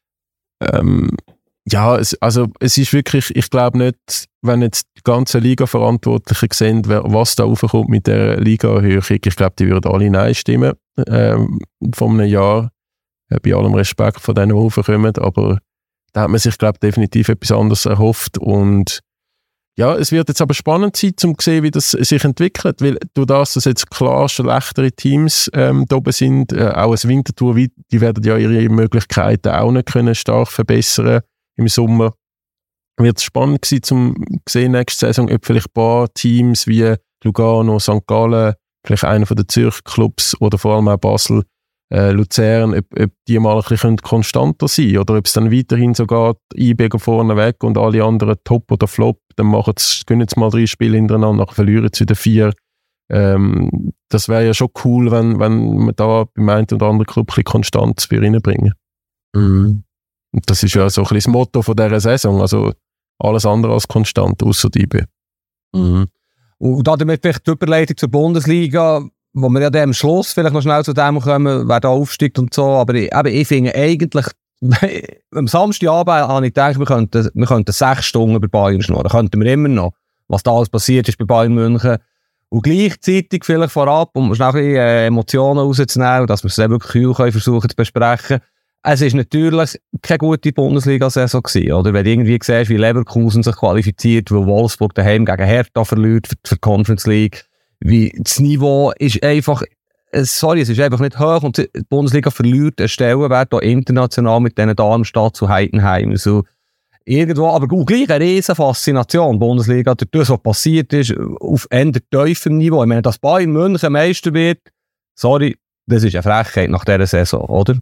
Ja, es ist wirklich, ich glaube nicht, wenn jetzt die ganzen Liga-Verantwortlichen sehen, was da raufkommt mit der Liga-Erhöhung, ich glaube, die würden alle Nein stimmen von einem Jahr, bei allem Respekt von denen, die raufkommen, aber da hat man sich, glaube ich, definitiv etwas anderes erhofft und ja, es wird jetzt aber spannend sein, um zu sehen, wie das sich entwickelt, weil durch das, dass jetzt klar schlechtere Teams da oben sind, auch ein Winterthur, die werden ja ihre Möglichkeiten auch nicht können stark verbessern im Sommer. Wird es spannend sein, um zu sehen nächste Saison, ob vielleicht ein paar Teams wie Lugano, St. Gallen, vielleicht einer von den Zürich-Clubs oder vor allem auch Basel, Luzern, ob die mal ein bisschen konstanter sein können oder ob es dann weiterhin sogar IB vorne weg und alle anderen Top oder Flop, dann gehen jetzt mal 3 Spiele hintereinander, nachher verlieren sie wieder 4. Das wäre ja schon cool, wenn man da beim einen oder anderen Club ein bisschen Konstanz für reinbringen. Mhm. Und das ist ja so ein bisschen das Motto von dieser Saison, also alles andere als konstant, außer die IB. Mhm. Und damit vielleicht die Überleitung zur Bundesliga. wo wir ja dann am Schluss vielleicht noch schnell zu dem kommen, wer da aufsteigt und so, aber ich finde eigentlich, am Samstagabend habe ich gedacht, wir könnten 6 Stunden über Bayern schnurren, könnten wir immer noch, was da alles passiert ist bei Bayern München. Und gleichzeitig vielleicht vorab, um schnell ein bisschen Emotionen rauszunehmen, dass wir es dann wirklich kühl versuchen zu besprechen. Es ist natürlich keine gute Bundesliga-Saison gewesen, oder? Wenn du irgendwie siehst, wie Leverkusen sich qualifiziert, weil Wolfsburg daheim gegen Hertha verliert für die Conference League, wie das Niveau ist einfach, es ist einfach nicht hoch und die Bundesliga verliert einen Stellenwert auch international mit diesen Darmstadt zu Heidenheim. Also irgendwo, aber gleich eine riesen Faszination, Bundesliga, durch das, was passiert ist, auf eher tiefem Niveau. Ich meine, dass Bayern München Meister wird, das ist eine Frechheit nach dieser Saison, oder?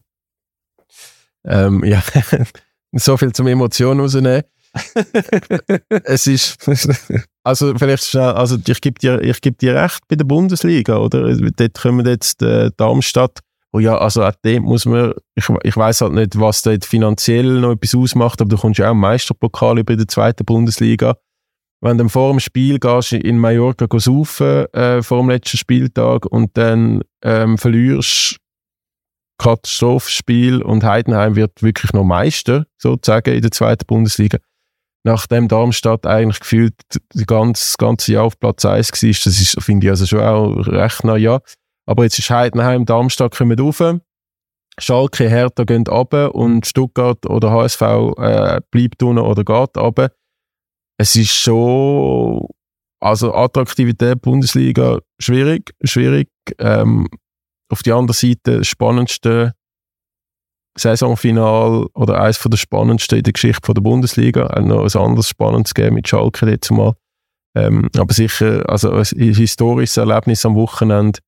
Ja, so viel zum Emotionen rausnehmen. Es ist, also vielleicht schnell, also ich gebe dir recht bei der Bundesliga, oder? Dort kommen jetzt Darmstadt, wo ja, also auch dort muss man, ich weiss halt nicht, was dort finanziell noch etwas ausmacht, aber du kommst ja auch im Meisterpokal über der zweiten Bundesliga. Wenn du vor dem Spiel gehst in Mallorca saufen, vor dem letzten Spieltag und dann verlierst Katastrophenspiel und Heidenheim wird wirklich noch Meister, sozusagen, in der zweiten Bundesliga. Nachdem Darmstadt eigentlich gefühlt das ganze Jahr auf Platz 1 war, das ist, finde ich, also schon auch recht nah, ja. Aber jetzt ist Heidenheim, Darmstadt kommen rauf, Schalke, Hertha gehen runter und Stuttgart oder HSV bleibt unten oder geht runter. Es ist schon, also Attraktivität Bundesliga schwierig. Auf der anderen Seite das spannendste Saisonfinal oder eines der spannendsten in der Geschichte der Bundesliga. Auch noch ein anderes spannendes Game mit Schalke letztes Mal. Aber sicher, also ein historisches Erlebnis am Wochenende.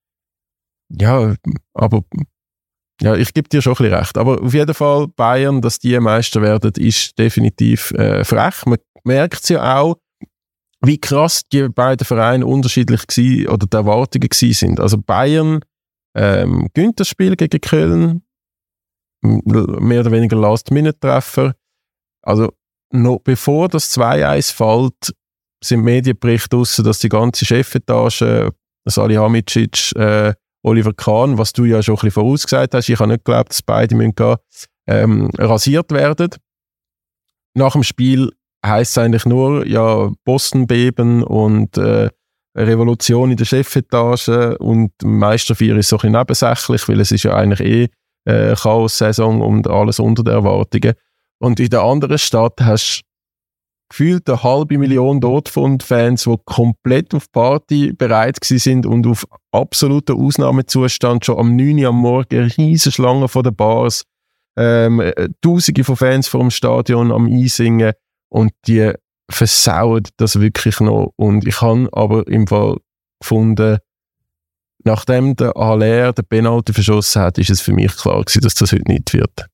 Ja, aber ja, ich gebe dir schon ein bisschen recht. Aber auf jeden Fall, Bayern, dass die Meister werden, ist definitiv frech. Man merkt es ja auch, wie krass die beiden Vereine unterschiedlich waren oder die Erwartungen sind. Also Bayern gewinnt das Spiel gegen Köln, mehr oder weniger Last-Minute-Treffer. Also noch bevor das 2-1 fällt, sind Medienberichte draussen, dass die ganze Chefetage, Salihamidzic, Oliver Kahn, was du ja schon ein bisschen vorausgesagt hast, ich habe nicht geglaubt, dass beide gehen, rasiert werden. Nach dem Spiel heisst es eigentlich nur, ja, Boston-Beben und Revolution in der Chefetage und Meisterfeier ist so ein bisschen nebensächlich, weil es ist ja eigentlich Chaos-Saison und alles unter den Erwartungen. Und in der anderen Stadt hast du gefühlt 500.000 Dortmund-Fans, die komplett auf Party bereit sind und auf absoluten Ausnahmezustand schon am 9 Uhr am Morgen riesen Schlangen vor den Bars, Tausende von Fans vor dem Stadion am Einsingen und die versauen das wirklich noch. Und ich habe aber im Fall gefunden, nachdem der Haller den Penalty verschossen hat, ist es für mich klar gewesen, dass das heute nicht wird.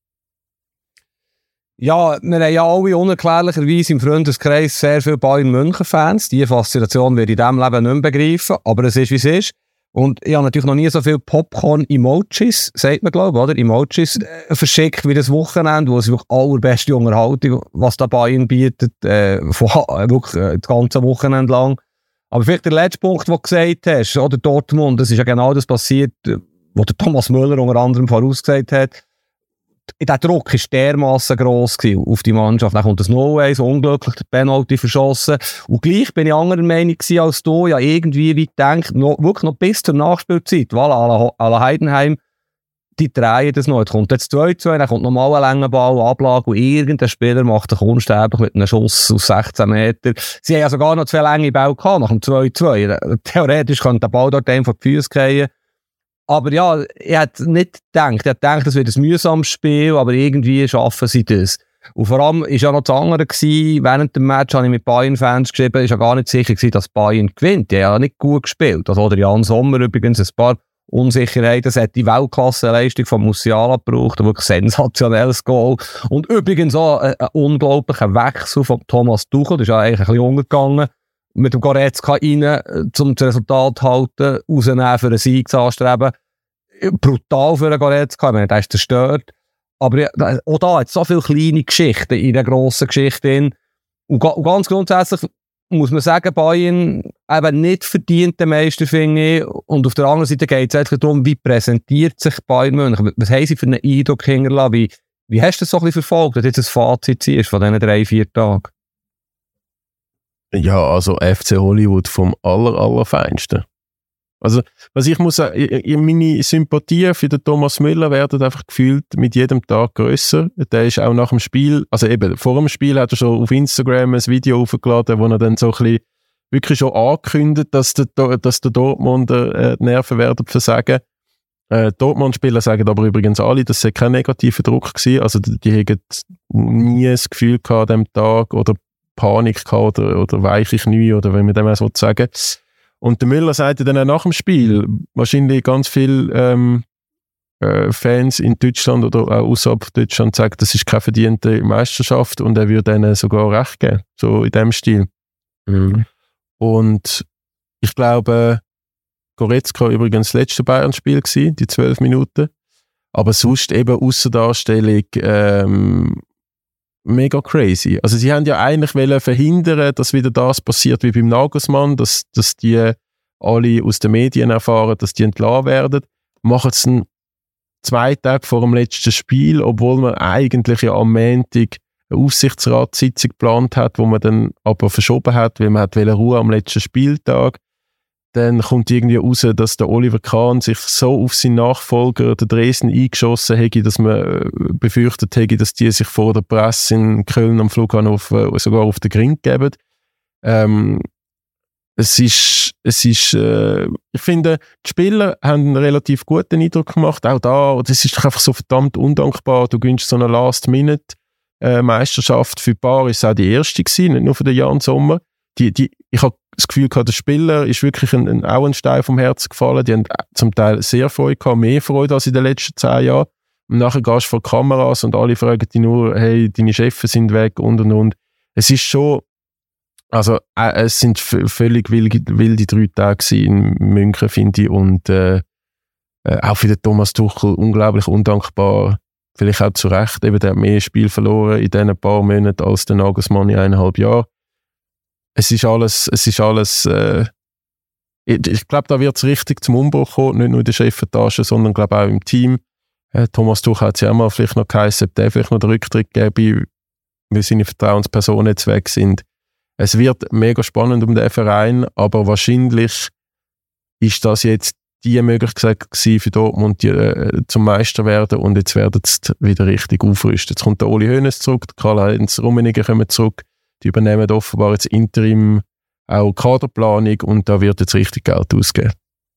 Ja, wir haben ja alle unerklärlicherweise im Freundeskreis sehr viele Bayern-München-Fans. Diese Faszination werde ich in diesem Leben nicht mehr begreifen, aber es ist, wie es ist. Und ich habe natürlich noch nie so viele Popcorn-Emojis, sagt man, glaube ich, oder? Emojis verschickt wie das Wochenende, wo es wirklich allerbeste Unterhaltung, was da Bayern bietet, wirklich das ganze Wochenende lang. Aber vielleicht der letzte Punkt, den du gesagt hast, oder Dortmund, das ist ja genau das passiert, was der Thomas Müller unter anderem vorausgesagt hat. Der Druck war dermassen gross auf die Mannschaft. Dann kommt das 0-1, so unglücklich, der Penalty verschossen. Und gleich bin ich anderer Meinung als du. Ja, irgendwie wie gedacht, wirklich noch bis zur Nachspielzeit, weil alle Heidenheim, die drehen das noch. Jetzt kommt jetzt 2-2, dann kommt nochmal ein langer Ball, Ablage und irgendein Spieler macht einen unsterblich mit einem Schuss aus 16 Meter. Sie haben ja sogar noch 2 lange Bälle gehabt nach dem 2-2. Theoretisch könnte der Ball dort einem vor die Füße fallen. Aber ja, ich hätte nicht gedacht. Ich hätte gedacht, das wird ein mühsames Spiel, aber irgendwie schaffen sie das. Und vor allem war ja noch das andere gewesen, während dem Match habe ich mit Bayern-Fans geschrieben, ist ja gar nicht sicher gewesen, dass Bayern gewinnt. Die haben ja nicht gut gespielt. Also der Jan Sommer übrigens, ein paar Unsicherheiten. Es hat die Weltklasse-Leistung von Musiala gebraucht, ein wirklich sensationelles Goal. Und übrigens auch ein unglaublicher Wechsel von Thomas Tuchel, das ist ja eigentlich ein bisschen untergegangen. Mit dem Goretzka rein, um das Resultat zu halten, rausnehmen, für einen Sieg zu anstreben. Brutal für den Goretzka, ich meine, der ist zerstört. Aber auch da hat es so viele kleine Geschichten in der grossen Geschichte. Und ganz grundsätzlich muss man sagen, Bayern eben nicht verdient den Meister, finde ich. Und auf der anderen Seite geht es eigentlich darum, wie präsentiert sich Bayern München. Was haben sie für einen Eindruck hinterlassen? Wie hast du das so ein bisschen verfolgt, dass jetzt ein Fazit ist von diesen 3-4 Tagen? Ja, also FC Hollywood vom allerfeinsten. Also, was ich muss sagen, meine Sympathie für den Thomas Müller werden einfach gefühlt mit jedem Tag grösser. Der ist auch nach dem Spiel, also eben vor dem Spiel hat er schon auf Instagram ein Video hochgeladen, wo er dann so ein bisschen wirklich schon angekündigt, dass der Dortmunder die Nerven werden versagen. Dortmund-Spieler sagen aber übrigens alle, das sei kein negativer Druck gewesen. Also die haben nie das Gefühl gehabt an diesem Tag oder Panik gehabt oder weiche Knie oder wenn man dem auch so sagen. Und der Müller sagte dann auch nach dem Spiel, wahrscheinlich ganz viele Fans in Deutschland oder auch außerhalb Deutschland sagen, das ist keine verdiente Meisterschaft und er würde denen sogar recht geben, so in dem Stil. Mhm. Und ich glaube, Goretzka übrigens das letzte Bayern-Spiel gewesen, die 12 Minuten, aber sonst eben Aussendarstellung mega crazy. Also sie haben ja eigentlich verhindern, dass wieder das passiert wie beim Nagelsmann, dass die alle aus den Medien erfahren, dass die entlassen werden. Machen es 2 Tage vor dem letzten Spiel, obwohl man eigentlich ja am Montag eine Aufsichtsratssitzung geplant hat, wo man dann aber verschoben hat, weil man Ruhe am letzten Spieltag. Dann kommt irgendwie raus, dass der Oliver Kahn sich so auf seinen Nachfolger, der Dresden, eingeschossen hätte, dass man befürchtet hätte, dass die sich vor der Presse in Köln am Flughafen sogar auf den Grind geben. Ich finde, die Spieler haben einen relativ guten Eindruck gemacht. Auch da, das ist doch einfach so verdammt undankbar. Du gönnst so eine Last-Minute-Meisterschaft. Für ein paar ist es auch die erste gewesen, nicht nur für den Jan Sommer. Ich habe das Gefühl gehabt, der Spieler ist wirklich auch ein Stein vom Herzen gefallen. Die haben zum Teil sehr Freude gehabt, mehr Freude als in den letzten 10 Jahren. Und nachher gehst du vor Kameras und alle fragen dich nur, hey, deine Chefs sind weg und. Es ist schon, also es sind völlig wilde 3 Tage in München, finde ich. Und auch für den Thomas Tuchel unglaublich undankbar. Vielleicht auch zu Recht. Eben, der hat mehr Spiel verloren in diesen paar Monaten als der Nagelsmann in 1,5 Jahren. Es ist alles ich glaube, da wird es richtig zum Umbruch kommen, nicht nur in der Chefetage, sondern glaube auch im Team. Thomas Tuchel hat es ja auch mal vielleicht noch geheißen, ob der vielleicht noch den Rücktritt geben, weil seine Vertrauenspersonen jetzt weg sind. Es wird mega spannend um den Verein, aber wahrscheinlich ist das jetzt die Möglichkeit für Dortmund zum Meister werden und jetzt werden sie wieder richtig aufrüsten. Jetzt kommt der Uli Hoeneß zurück, der Karl-Heinz Rummenigge kommen zurück. Die übernehmen offenbar jetzt Interim auch Kaderplanung und da wird jetzt richtig Geld ausgeben.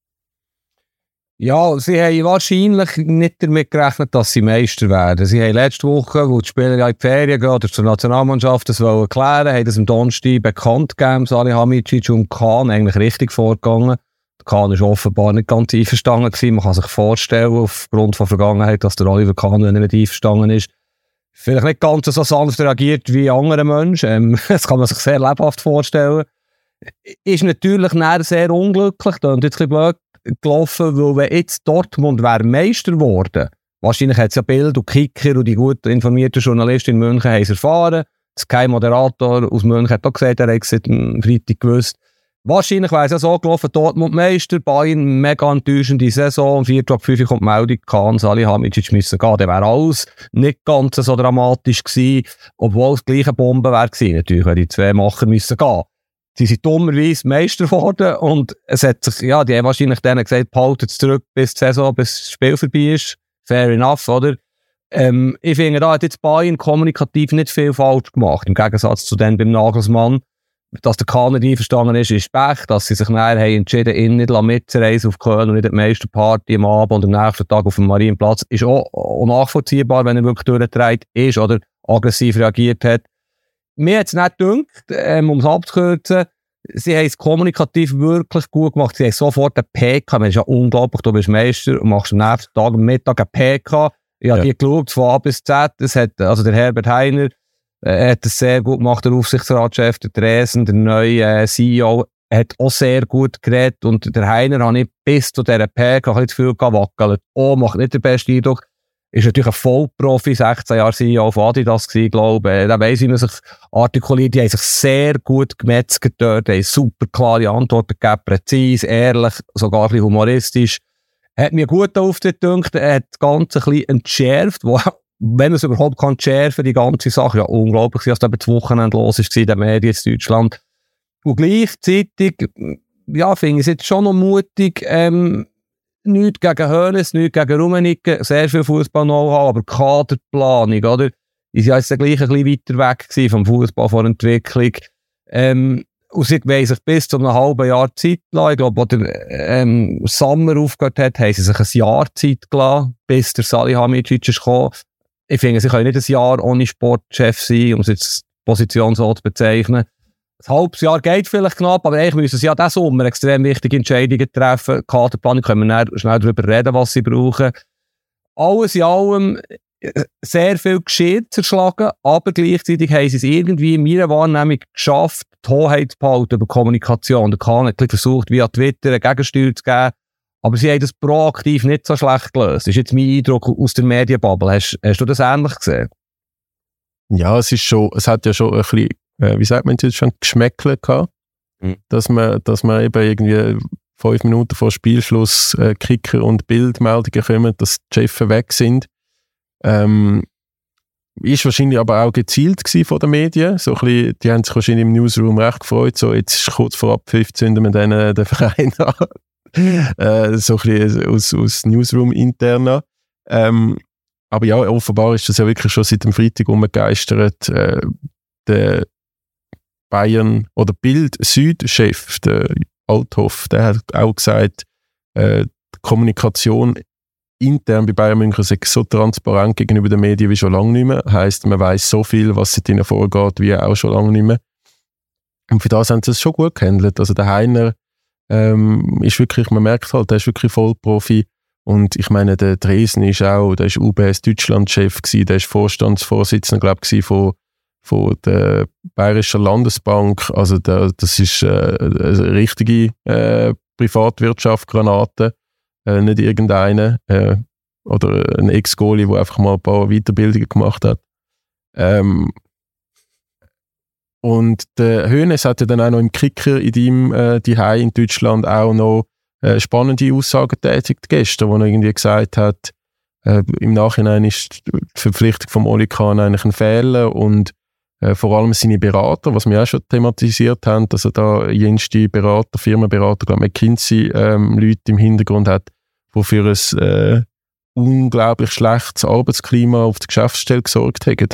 Ja, sie haben wahrscheinlich nicht damit gerechnet, dass sie Meister werden. Sie haben letzte Woche, wo die Spieler in die Ferien gehen oder zur Nationalmannschaft das wollen klären, haben das am Donnerstag bekannt gegeben, Salihamidzic und Kahn eigentlich richtig vorgegangen. Kahn war offenbar nicht ganz einverstanden gewesen. Man kann sich vorstellen, aufgrund von Vergangenheit, dass der Oliver Kahn nicht einverstanden ist. Vielleicht nicht ganz so sanft reagiert wie andere Menschen. Das kann man sich sehr lebhaft vorstellen. Ist natürlich sehr unglücklich und jetzt ein bisschen blöd gelaufen, weil wenn jetzt Dortmund wäre Meister geworden, wahrscheinlich hat es ja Bild und Kicker und die gut informierten Journalisten in München haben es erfahren. Der Sky-Moderator aus München hat auch gesagt, er hat es seit Freitag gewusst. Wahrscheinlich wäre es ja so gelaufen, Dortmund Meister, Bayern mega enttäuschende Saison, um 4:05 kommt die Meldung, Kahn, Salihamidzic müssen gehen. Dann wäre alles nicht ganz so dramatisch gewesen, obwohl es gleiche Bombe wäre gewesen, natürlich, wenn die 2 Macher müssen gehen. Sie sind dummerweise Meister geworden und es hat sich, ja, die haben wahrscheinlich denen gesagt, behaltet es zurück bis die Saison, bis das Spiel vorbei ist. Fair enough, oder? Ich finde, da hat jetzt Bayern kommunikativ nicht viel falsch gemacht, im Gegensatz zu denen beim Nagelsmann. Dass der Kahn nicht einverstanden ist Pech. Dass sie sich nachher haben entschieden, ihn nicht mitzureisen auf Köln und nicht die Meisterparty am Abend und am nächsten Tag auf dem Marienplatz, ist auch nachvollziehbar, wenn er wirklich durchgedreht ist oder aggressiv reagiert hat. Mir hat es nicht gedacht, um es abzukürzen, sie haben es kommunikativ wirklich gut gemacht. Sie haben sofort eine PK, das ist ja unglaublich, du bist Meister und machst am nächsten Tag am Mittag eine PK. Ich habe die geschaut, von A bis Z. Das hat, also der Herbert Heiner, hat es sehr gut gemacht, der Aufsichtsratschef, der Dresden, der neue CEO, hat auch sehr gut geredet und der Heiner habe ich bis zu dieser PK ein bisschen zu viel gewackelt. Oh, macht nicht den besten Eindruck. ist natürlich ein Vollprofi, 16 Jahre CEO von Adidas gewesen, glaube ich. Der weiss, wie man sich artikuliert. Die haben sich sehr gut gemetzelt dort, haben super klare Antworten gegeben, präzise, ehrlich, sogar ein bisschen humoristisch. Hat mir gut Auftritt gedacht, er hat das Ganze ein bisschen entschärft, wenn man es überhaupt kann entschärfen, die ganze Sache. Ja, unglaublich, was da das Wochenende los war in den Medien in Deutschland. Und gleichzeitig, ja, finde ich es jetzt schon noch mutig, nichts gegen Hoeneß, nichts gegen Rummenigge, sehr viel Fußball-Know-how, aber Kaderplanung, oder? Ist ja jetzt gleich ein bisschen weiter weg gewesen vom Fußball, von der Entwicklung. Und sie wollen sich bis zu einem halben Jahr Zeit lassen. Ich glaube, als der Sommer aufgehört hat, haben sie sich ein Jahr Zeit gelassen, bis der Salihamidzic ist gekommen. Ich finde, sie können nicht ein Jahr ohne Sportchef sein, um es jetzt die Position so zu bezeichnen. Ein halbes Jahr geht vielleicht knapp, aber eigentlich müssen sie ja diesen Sommer extrem wichtige Entscheidungen treffen. Kaderplanung können wir dann schnell darüber reden, was sie brauchen. Alles in allem sehr viel Geschirr zerschlagen, aber gleichzeitig haben sie es irgendwie in meiner Wahrnehmung geschafft, die Hoheit zu behalten über Kommunikation. Der Kahn hat versucht, via Twitter eine Gegensteuer zu geben, aber sie haben das proaktiv nicht so schlecht gelöst. Das ist jetzt mein Eindruck aus der Medienbubble. Hast du das ähnlich gesehen? Ja, es hat ja schon ein bisschen, wie sagt man jetzt schon, Geschmäckle gehabt, dass man eben irgendwie 5 Minuten vor Spielschluss Kicker und Bildmeldungen kommen, dass die Chefs weg sind. Ist wahrscheinlich aber auch gezielt gewesen von den Medien. So ein bisschen, die haben sich wahrscheinlich im Newsroom recht gefreut. So, jetzt ist kurz vor Abpfiff, zünden wir den Verein an. So ein bisschen aus Newsroom interner. Aber ja, offenbar ist das ja wirklich schon seit dem Freitag umgegeistert. Der Bayern- oder Bild-Süd-Chef, der Althoff, der hat auch gesagt, die Kommunikation intern bei Bayern München sei so transparent gegenüber den Medien wie schon lange nicht mehr. Heisst, man weiss so viel, was seit ihnen vorgeht, wie auch schon lange nicht mehr. Und für das haben sie es schon gut gehandelt. Also der Heiner ist wirklich, man merkt halt, der ist wirklich Vollprofi. Und ich meine, der Dresen ist auch, der ist UBS Deutschland-Chef gewesen, der ist Vorstandsvorsitzender, glaube ich, von der Bayerischen Landesbank. Also das ist eine richtige Privatwirtschaft-Granate. Nicht irgendeine oder ein Ex-Goalie, der einfach mal ein paar Weiterbildungen gemacht hat. Und der Hoeneß hat ja dann auch noch im Kicker in deinem Zuhause in Deutschland auch noch spannende Aussagen getätigt gestern, wo er irgendwie gesagt hat, im Nachhinein ist die Verpflichtung von Oli Kahn eigentlich ein Fehler und vor allem seine Berater, was wir auch schon thematisiert haben, dass er da jenste Berater, Firmenberater, glaube McKinsey, Leute im Hintergrund hat, die für ein unglaublich schlechtes Arbeitsklima auf der Geschäftsstelle gesorgt haben.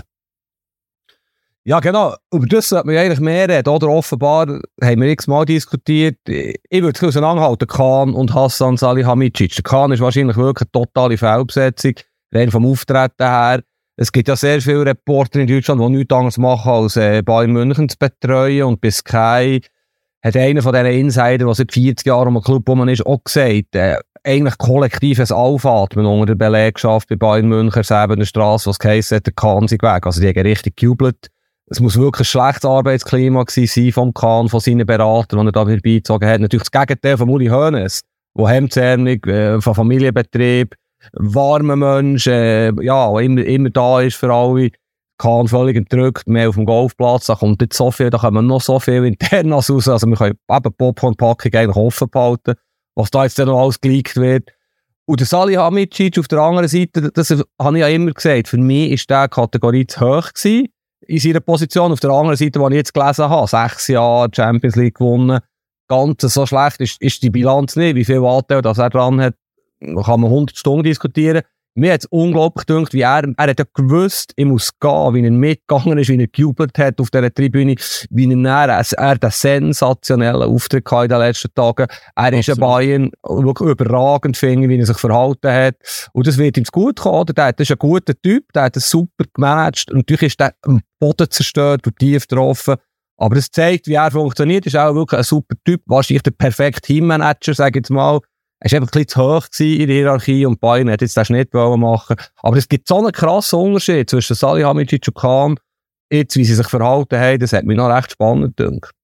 Ja, genau. Über das sollte man eigentlich mehr reden. Oder offenbar haben wir x-mal diskutiert. Ich würde es auseinanderhalten, Kahn und Hassan Salihamidzic. Der Kahn ist wahrscheinlich wirklich eine totale Fehlbesetzung, rein vom Auftreten her. Es gibt ja sehr viele Reporter in Deutschland, die nichts anderes machen, als Bayern München zu betreuen. Und bis Sky hat einer von diesen Insidern, der seit 40 Jahren um den Club rum ist, auch gesagt, eigentlich kollektives Aufatmen unter der Belegschaft bei Bayern München, Säbener Strasse, was geheissen hat, der Kahn sei weg. Also die haben richtig gejubelt. Es muss wirklich ein schlechtes Arbeitsklima gewesen sein vom Kahn, von seinen Beratern, die er da beigezogen hat. Natürlich das Gegenteil von Uli Hoeneß, der hemdsärmelig, von Familienbetrieb, warmer Mensch, ja, immer da ist für alle. Kahn völlig entrückt, mehr auf dem Golfplatz, da kommt nicht so viel, da kommen noch so viel Internas raus, also wir können eben Popcorn-Packung eigentlich offen behalten, was da jetzt dann noch alles geleakt wird. Und der Salihamidzic auf der anderen Seite, das habe ich ja immer gesagt, für mich ist der Kategorie zu hoch gewesen in seiner Position. Auf der anderen Seite, die ich jetzt gelesen habe, 6 Jahre Champions League gewonnen, ganz so schlecht ist die Bilanz nicht, wie viel Anteil das er dran hat, kann man 100 Stunden diskutieren. Mir hat es unglaublich gedacht, wie er hat ja gewusst, ich muss gehen, wie er mitgegangen ist, wie er gejubelt hat auf dieser Tribüne, wie er den sensationellen Auftritt hatte in den letzten Tagen. Er ist ein Bayern wirklich überragend, finde ich, wie er sich verhalten hat. Und das wird ihm gut kommen, oder? Der ist ein guter Typ, der hat es super gemanagt. Und natürlich ist der am Boden zerstört und tief getroffen. Aber es zeigt, wie er funktioniert. Er ist auch wirklich ein super Typ, wahrscheinlich der perfekte Teammanager, sage ich jetzt mal. Er war einfach ein bisschen zu hoch in der Hierarchie und Bayern hätte jetzt den Schnitt machen. Aber es gibt so einen krassen Unterschied zwischen Salihamidzic und Kahn. Jetzt, wie sie sich verhalten haben, das hat mich noch recht spannend gedacht.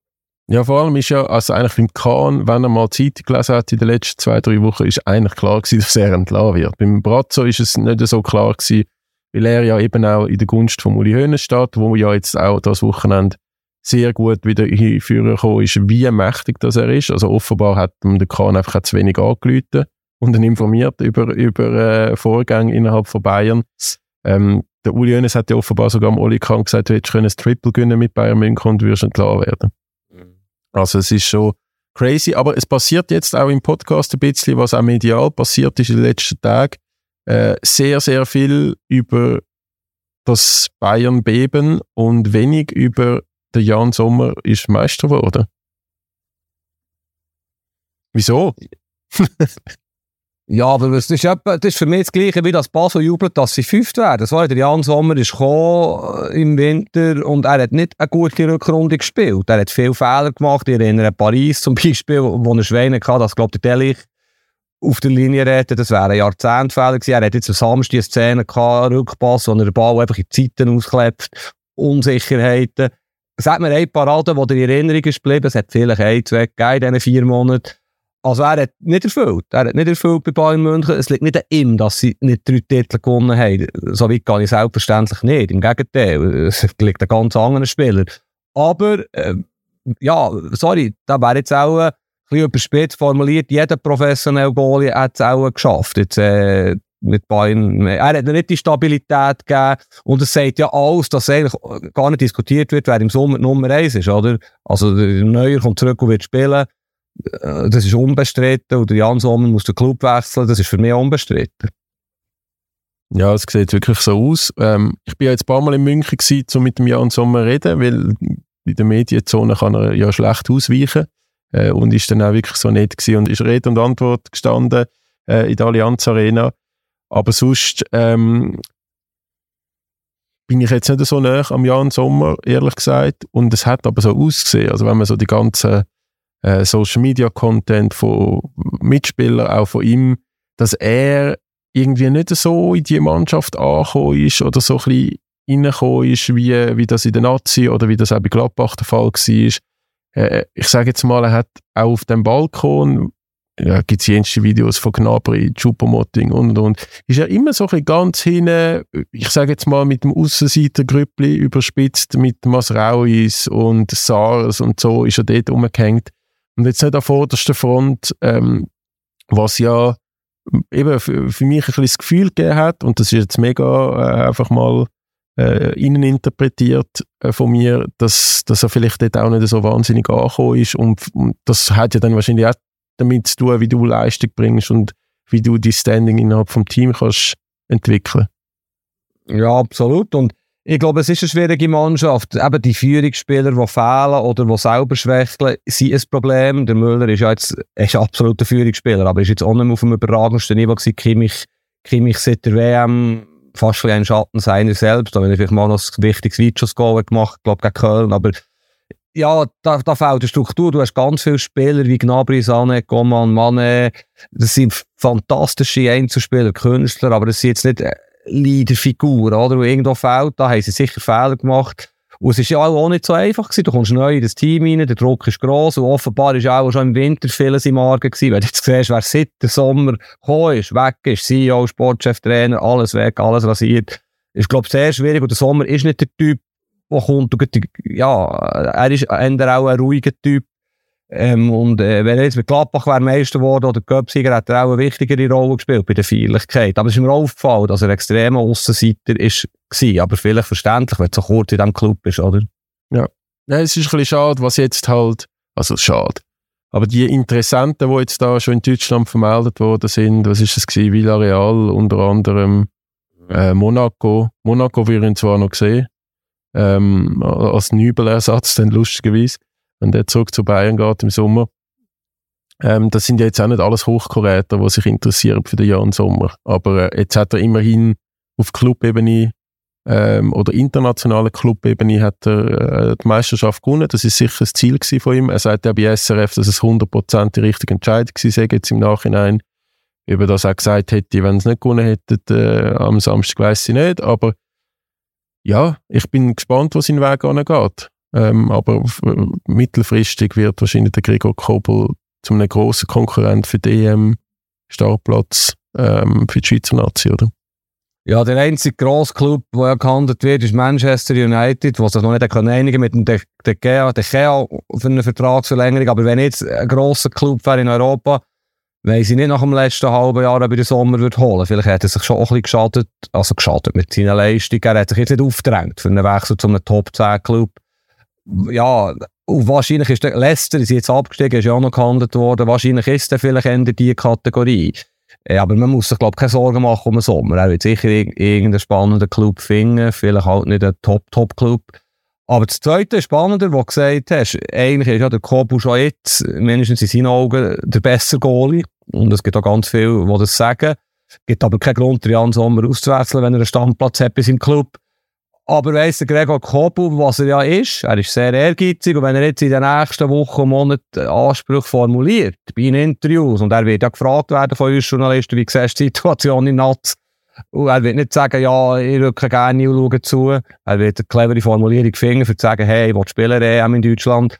Ja, vor allem ist ja, also eigentlich beim Kahn, wenn er mal Zeitung gelesen hat in den letzten 2-3 Wochen, ist eigentlich klar gewesen, dass er entlassen wird. Beim Brazzo ist es nicht so klar gewesen, weil er ja eben auch in der Gunst von Uli Hoeneß steht, wo ja jetzt auch das Wochenende sehr gut wieder hinführen ist, wie mächtig das er ist. Also offenbar hat ihm der Kahn einfach zu wenig angerufen und ihn informiert über Vorgänge innerhalb von Bayern. Der Uli Hoeneß hat ja offenbar sogar am Oli Kahn gesagt, du hättest ein Triple gewinnen mit Bayern München und wirst entlassen werden. Also es ist schon crazy, aber es passiert jetzt auch im Podcast ein bisschen, was auch medial passiert ist in den letzten Tagen. Sehr, sehr viel über das Bayern-Beben und wenig über den Jan Sommer ist Meister geworden. Wieso? Ja, aber das ist für mich das Gleiche, wie das Basel jubelt, dass sie 5. werden. Das war der Jan Sommer ist gekommen im Winter und er hat nicht eine gute Rückrunde gespielt. Er hat viele Fehler gemacht. Ich erinnere an Paris zum Beispiel, wo er Schweine hatte, dass, glaube ich, der Delicht auf der Linie redet. Das wäre ein Jahrzehntfehler gewesen. Er hat jetzt am Samstag eine Szene gehabt, Rückpass, wo er den Ball einfach in die Zeiten ausklebt. Unsicherheiten. Sagt mir ein Parade, wo der in Erinnerung ist geblieben. Es hat vielleicht 1-2 gegeben in diesen 4 Monaten. Also er hat nicht erfüllt. Er hat nicht erfüllt bei Bayern München. Es liegt nicht an ihm, dass sie nicht 3 Titel gewonnen haben. So weit gehe ich selbstverständlich nicht. Im Gegenteil, es liegt an ganz anderen Spielern. Aber, ja, sorry, da wäre jetzt auch ein bisschen überspitzt formuliert. Jeder professionelle Goalie hat es auch geschafft. Jetzt, mit Bayern. Er hat nicht die Stabilität gegeben. Und es sagt ja alles, dass eigentlich gar nicht diskutiert wird, wer im Sommer Nummer 1 ist, oder? Also, der Neuer kommt zurück und wird spielen. Das ist unbestritten. Und der Jan Sommer muss den Club wechseln. Das ist für mich unbestritten. Ja, es sieht wirklich so aus. Ich bin ja jetzt ein paar Mal in München gewesen, um mit dem Jan Sommer zu reden, weil in der Medienzone kann er ja schlecht ausweichen. Und ist dann auch wirklich so nett gewesen und ist Rede und Antwort gestanden in der Allianz Arena. Aber sonst bin ich jetzt nicht so nah am Jan Sommer, ehrlich gesagt. Und es hat aber so ausgesehen, also wenn man so die ganzen Social Media Content von Mitspielern, auch von ihm, dass er irgendwie nicht so in die Mannschaft angekommen ist oder so ein bisschen reingekommen ist, wie das in der Nazi oder wie das auch bei Gladbach der Fall war. Ich sage jetzt mal, er hat auch auf dem Balkon, ja, gibt es jenste Videos von Gnabry, Choupo-Moting und. Ist ja immer so ein bisschen ganz hinten, ich sage jetzt mal mit dem Aussenseitergrüppli überspitzt, mit Masrauis und Sars und so, ist er dort rumgehängt. Und jetzt nicht an vorderster Front, was ja eben für mich ein bisschen das Gefühl gegeben hat, und das ist jetzt mega einfach mal innen interpretiert von mir, dass er vielleicht dort auch nicht so wahnsinnig angekommen ist. Und das hat ja dann wahrscheinlich auch damit zu tun, wie du Leistung bringst und wie du die Standing innerhalb vom Team kannst entwickeln. Ja, absolut. Und ich glaube, es ist eine schwierige Mannschaft. Eben die Führungsspieler, die fehlen oder die selber schwächeln, sind ein Problem. Der Müller ist ja jetzt ein absoluter Führungsspieler, aber ist jetzt auch nicht mehr auf dem überragendsten Niveau gewesen. Kimmich seit der WM fast ein Schatten seiner selbst. Da habe ich vielleicht mal noch ein wichtiges Weitschuss-Goal gemacht, glaube gegen Köln. Aber ja, da fehlt eine Struktur. Du hast ganz viele Spieler wie Gnabry, Sané, Coman, Mané. Das sind fantastische Einzelspieler, Künstler, aber das sind jetzt nicht Leaderfiguren, oder? Und irgendwo fehlt, da haben sie sicher Fehler gemacht. Und es ist ja auch nicht so einfach gewesen. Du kommst neu in das Team rein, der Druck ist gross und offenbar ist auch schon im Winter vieles im Argen gewesen. Wenn du jetzt siehst, wer seit dem Sommer gekommen ist, weg ist, CEO, Sportchef, Trainer, alles weg, alles rasiert, ist, glaube ich, sehr schwierig. Und der Sommer ist nicht der Typ, der kommt und ja, er ist auch ein ruhiger Typ. Und wenn er jetzt mit Gladbach wäre Meister geworden oder Cup-Sieger, hat er auch eine wichtigere Rolle gespielt bei der Feierlichkeit. Aber es ist mir auch aufgefallen, dass er extremer Aussenseiter war. Aber vielleicht verständlich, wenn du so kurz in diesem Club bist, oder? Ja. Ja, es ist ein bisschen schade, was jetzt halt, also schade. Aber die Interessenten, die jetzt da schon in Deutschland vermeldet worden sind, was ist das gewesen? Villarreal, unter anderem Monaco. Monaco wir ihn zwar noch gesehen, als Nübel-Ersatz, dann lustigerweise, wenn der zurück zu Bayern geht im Sommer. Das sind ja jetzt auch nicht alles Hochkaräter, die sich interessieren für den Jan Sommer. Aber jetzt hat er immerhin auf Clubebene oder internationaler Clubebene hat er die Meisterschaft gewonnen. Das ist sicher das Ziel von ihm. Er sagt ja bei SRF, dass es 100% die richtige Entscheidung gewesen sei, jetzt im Nachhinein. Über das er gesagt hätte, wenn es nicht gewonnen hätte, am Samstag weiss ich nicht. Aber ja, ich bin gespannt, wo sein Weg angeht. aber mittelfristig wird wahrscheinlich der Gregor Kobel zu einem grossen Konkurrent für die EM-Startplatz für die Schweizer Nazi, oder? Ja, der einzige grosse Club, der gehandelt wird, ist Manchester United, der sich noch nicht einigen mit dem De Gea für eine Vertragsverlängerung. Aber wenn jetzt ein grosser Club wäre in Europa, weiss ich nicht nach dem letzten halben Jahr, ob er den Sommer wird holen. Vielleicht hat er sich schon auch ein bisschen geschadet mit seiner Leistung. Er hat sich jetzt nicht aufgedrängt für einen Wechsel zu einem Top-10-Club. Ja, und wahrscheinlich ist der Leicester, ist jetzt abgestiegen, ist ja auch noch gehandelt worden. Wahrscheinlich ist er vielleicht in diese Kategorie. Ja, aber man muss sich, glaube ich, keine Sorgen machen um den Sommer. Er wird sicher irgendeinen spannenden Club finden, vielleicht halt nicht einen Top-Club. Aber das Zweite ist spannender, was du gesagt hast. Eigentlich ist ja der Kobel schon jetzt, mindestens in seinen Augen, der bessere Goalie. Und es gibt auch ganz viele, die das sagen. Es gibt aber keinen Grund, Jan Sommer auszuwechseln, wenn er einen Standplatz hat bei seinem Club. Aber weiss der Gregor Kobel, was er ja ist? Er ist sehr ehrgeizig und wenn er jetzt in den nächsten Wochen und Monaten Ansprüche formuliert, bei Interviews, und er wird ja gefragt werden von uns Journalisten, wie siehst du die Situation in Natz? Und er wird nicht sagen, ja, ich rücke gerne und schaue zu. Er wird eine clevere Formulierung finden, für zu sagen, hey, ich will spielen EM in Deutschland.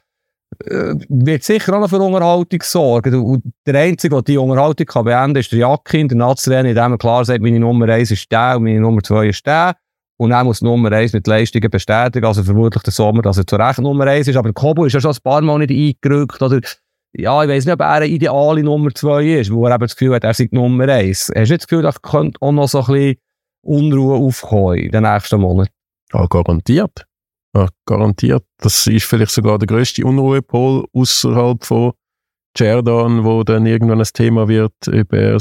Wird sicher auch noch für Unterhaltung sorgen. Und der Einzige, der die Unterhaltung kann beenden kann, ist der Jakin, der Nazi-Trainer, indem er klar sagt, meine Nummer 1 ist der und meine Nummer 2 ist der. Und er muss Nummer 1 mit Leistungen bestätigen, also vermutlich der Sommer, dass er zu Recht Nummer 1 ist. Aber Kobel ist ja schon ein paar Mal nicht eingerückt. Oder, ja, ich weiss nicht, ob er eine ideale Nummer 2 ist, wo er eben das Gefühl hat, er sei Nummer 1. Hast du nicht das Gefühl, da könnte auch noch so ein bisschen Unruhe aufkommen in den nächsten Monaten? Ja, garantiert. Ja, garantiert. Das ist vielleicht sogar der grösste Unruhepol außerhalb von Cerdan, wo dann irgendwann ein Thema wird, ob er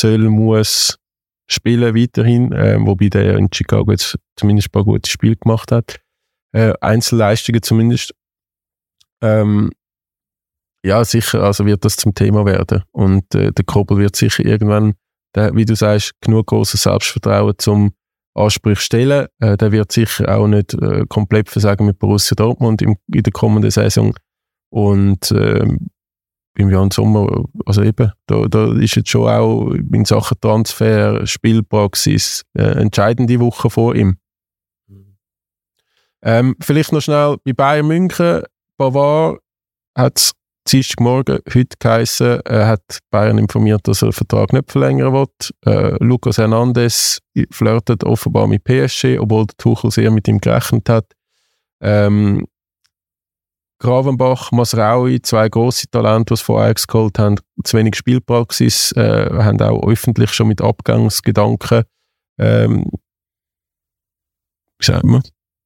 muss spielen weiterhin, wobei der in Chicago jetzt zumindest ein paar gute Spiele gemacht hat. Einzelleistungen zumindest. Ja, sicher, also wird das zum Thema werden. Und der Kobel wird sicher irgendwann, wie du sagst, genug grosses Selbstvertrauen zum Ansprüche stellen. Der wird sicher auch nicht komplett versagen mit Borussia Dortmund in der kommenden Saison. Und im Jan Sommer, also eben, da ist jetzt schon auch in Sachen Transfer, Spielpraxis entscheidende Woche vor ihm. Vielleicht noch schnell bei Bayern München. Pavard hat es Dienstagmorgen heute geheißen, hat Bayern informiert, dass er den Vertrag nicht verlängern will. Lucas Hernandez flirtet offenbar mit PSG, obwohl der Tuchel sehr mit ihm gerechnet hat. Gravenbach, Masraoui, zwei grosse Talente, die es von Ajax geholt haben, zu wenig Spielpraxis, haben auch öffentlich schon mit Abgangsgedanken, wie sagt man?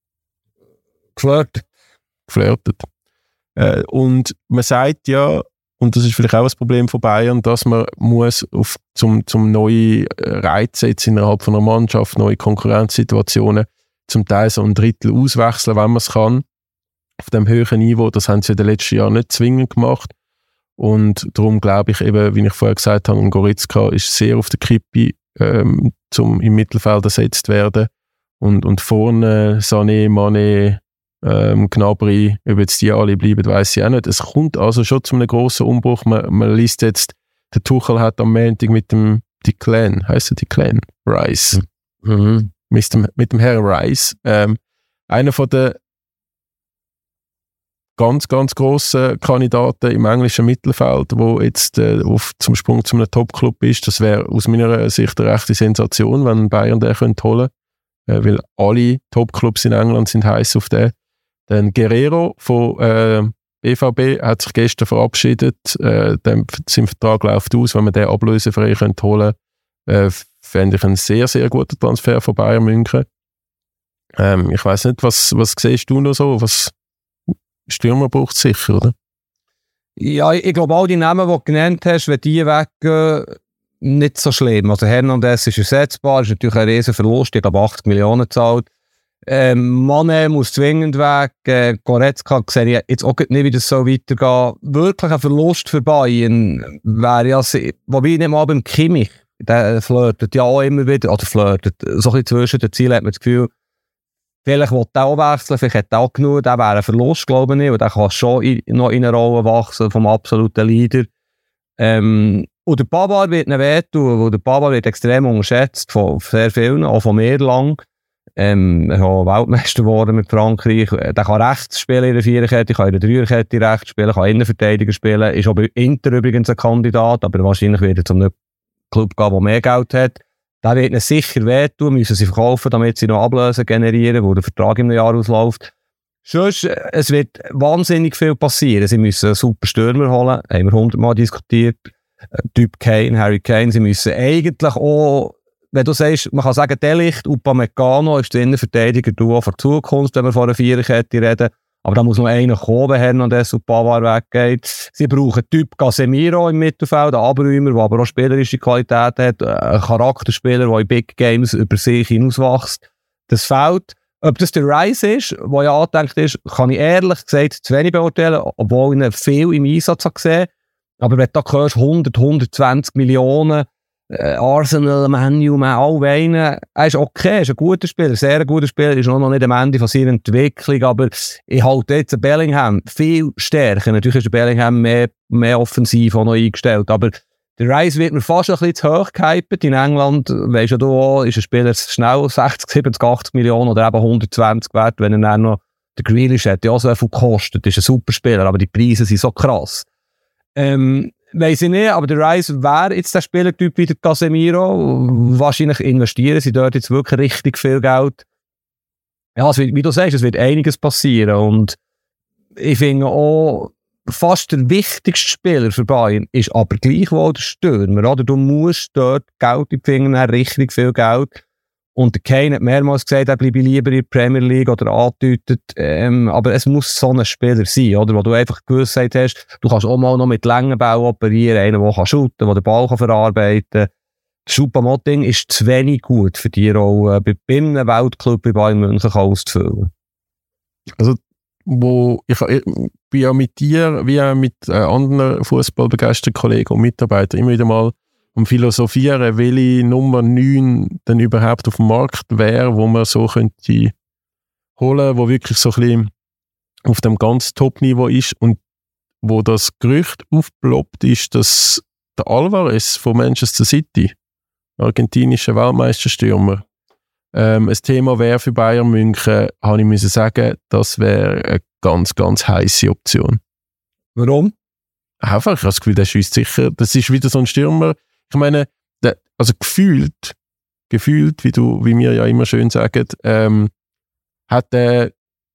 Geflirtet. Und man sagt ja, und das ist vielleicht auch ein Problem von Bayern, dass man muss zum neue Reize jetzt innerhalb von einer Mannschaft, neue Konkurrenzsituationen, zum Teil so ein Drittel auswechseln, wenn man es kann. Auf dem höheren Niveau, das haben sie in den letzten Jahren nicht zwingend gemacht. Und darum glaube ich eben, wie ich vorher gesagt habe, Goretzka ist sehr auf der Kippe, zum im Mittelfeld ersetzt werden. Und vorne Sané, Mané, Gnabry, ob jetzt die alle bleiben, weiss ich auch nicht. Es kommt also schon zu einem grossen Umbruch. Man liest jetzt, der Tuchel hat am Montag mit dem Declan, heisst er Declan? Rice. Mhm. Mit dem Herrn Rice. Einer von der ganz, ganz grossen Kandidaten im englischen Mittelfeld, wo jetzt zum Sprung zu einem Top-Club ist. Das wäre aus meiner Sicht eine rechte Sensation, wenn Bayern den holen könnte. Weil alle Top-Clubs in England sind heiß auf den. Dann Guerrero von BVB hat sich gestern verabschiedet. Sein Vertrag läuft aus. Wenn man den ablösefrei holen könnte, fände ich einen sehr, sehr guten Transfer von Bayern München. Ich weiss nicht, was siehst du noch so? Was Stürmer braucht es sicher, oder? Ja, ich glaube, all die Namen, die du genannt hast, wenn die weggehen, nicht so schlimm. Also Hernandez ist ersetzbar, ist natürlich ein riesen Verlust, ich glaube 80 Millionen zahlt. Mané muss zwingend weg, Goretzka sehe ich jetzt auch nicht, wie das so weitergeht. Wirklich ein Verlust für Bayern wäre ja, wobei nicht mal beim Kimmich, der flirtet ja auch immer wieder, oder flirtet, so ein bisschen zwischen den Zielen hat man das Gefühl, vielleicht will er auch wechseln, vielleicht hat er auch genug, der wäre ein Verlust, glaube ich, und der kann schon noch in eine Rolle wachsen vom absoluten Leader. Und der Pavard wird nicht wehtun, weil der Pavard wird extrem unterschätzt von sehr vielen, auch von mir lang. Er ist auch Weltmeister geworden mit Frankreich. Der kann rechts spielen in der Viererkette, kann in der Dreierkette rechts spielen, kann Innenverteidiger spielen. Ist auch bei Inter übrigens ein Kandidat, aber wahrscheinlich wird er zu einem Club gehen, der mehr Geld hat. Der wird ihnen sicher wehtun, müssen sie verkaufen, damit sie noch Ablöse generieren, wo der Vertrag im Jahr ausläuft. Sonst, es wird wahnsinnig viel passieren. Sie müssen einen super Stürmer holen, haben wir 100-mal diskutiert. Typ Kane, Harry Kane, sie müssen eigentlich auch, wenn du sagst, man kann sagen, De Ligt, Upamecano ist der Innenverteidiger-Duo für die Zukunft, wenn wir von einer Viererkette reden. Aber da muss noch einer kommen, wenn Hernandez und Pavard weggeht. Sie brauchen Typ Casemiro im Mittelfeld, einen Abräumer, der aber auch spielerische Qualität hat, einen Charakterspieler, der in Big Games über sich hinauswächst. Das fehlt. Ob das der Rice ist, der ja angedenkt ist, kann ich ehrlich gesagt zu wenig beurteilen, obwohl ich ihn viel im Einsatz gesehen habe. Aber wenn du da hörst, 100, 120 Millionen, Arsenal, Man U, all weinen, er ist okay, er ist ein guter Spieler, sehr guter Spieler, ist noch nicht am Ende von seiner Entwicklung, aber ich halte jetzt einen Bellingham viel stärker. Natürlich ist der Bellingham mehr offensiv auch noch eingestellt, aber der Rice wird mir fast ein bisschen zu hoch gehypt. In England, weisst du auch, ist ein Spieler schnell 60, 70, 80 Millionen oder eben 120 wert, wenn er dann noch der Grealish hat, der auch so viel kostet, ist ein super Spieler, aber die Preise sind so krass. Weiss ich nicht, aber der Rice wäre jetzt der Spielertyp wie der Casemiro. Wahrscheinlich investieren sie dort jetzt wirklich richtig viel Geld. Ja, es wird, wie du sagst, es wird einiges passieren. Und ich finde auch, fast der wichtigste Spieler für Bayern ist aber gleichwohl der Stürmer. Oder? Du musst dort Geld in die Finger nehmen, richtig viel Geld. Und der Kane hat mehrmals gesagt, er bleibe lieber in der Premier League oder angedeutet. Aber es muss so ein Spieler sein, oder? Wo du einfach Gewissheit hast, du kannst auch mal noch mit langen Bau operieren, einen, der kann shooten, der den Ball kann verarbeiten kann. Choupo-Moting ist zu wenig gut für die Rolle, bei einem Weltclub wie Bayern München auszufüllen. Also, ich bin ja mit dir, wie auch mit anderen fußballbegeisterten Kollegen und Mitarbeitern immer wieder mal am Philosophieren, welche Nummer 9 denn überhaupt auf dem Markt wäre, wo man so könnte holen, wo wirklich so ein bisschen auf dem ganz Top-Niveau ist und wo das Gerücht aufgeploppt ist, dass der Alvarez von Manchester City, argentinischer Weltmeisterstürmer, ein Thema wäre für Bayern München, habe ich müssen sagen, das wäre eine ganz, ganz heisse Option. Warum? Einfach, ich habe das Gefühl, der schießt sicher. Das ist wieder so ein Stürmer. Ich meine, also gefühlt, wie wir ja immer schön sagen, hat er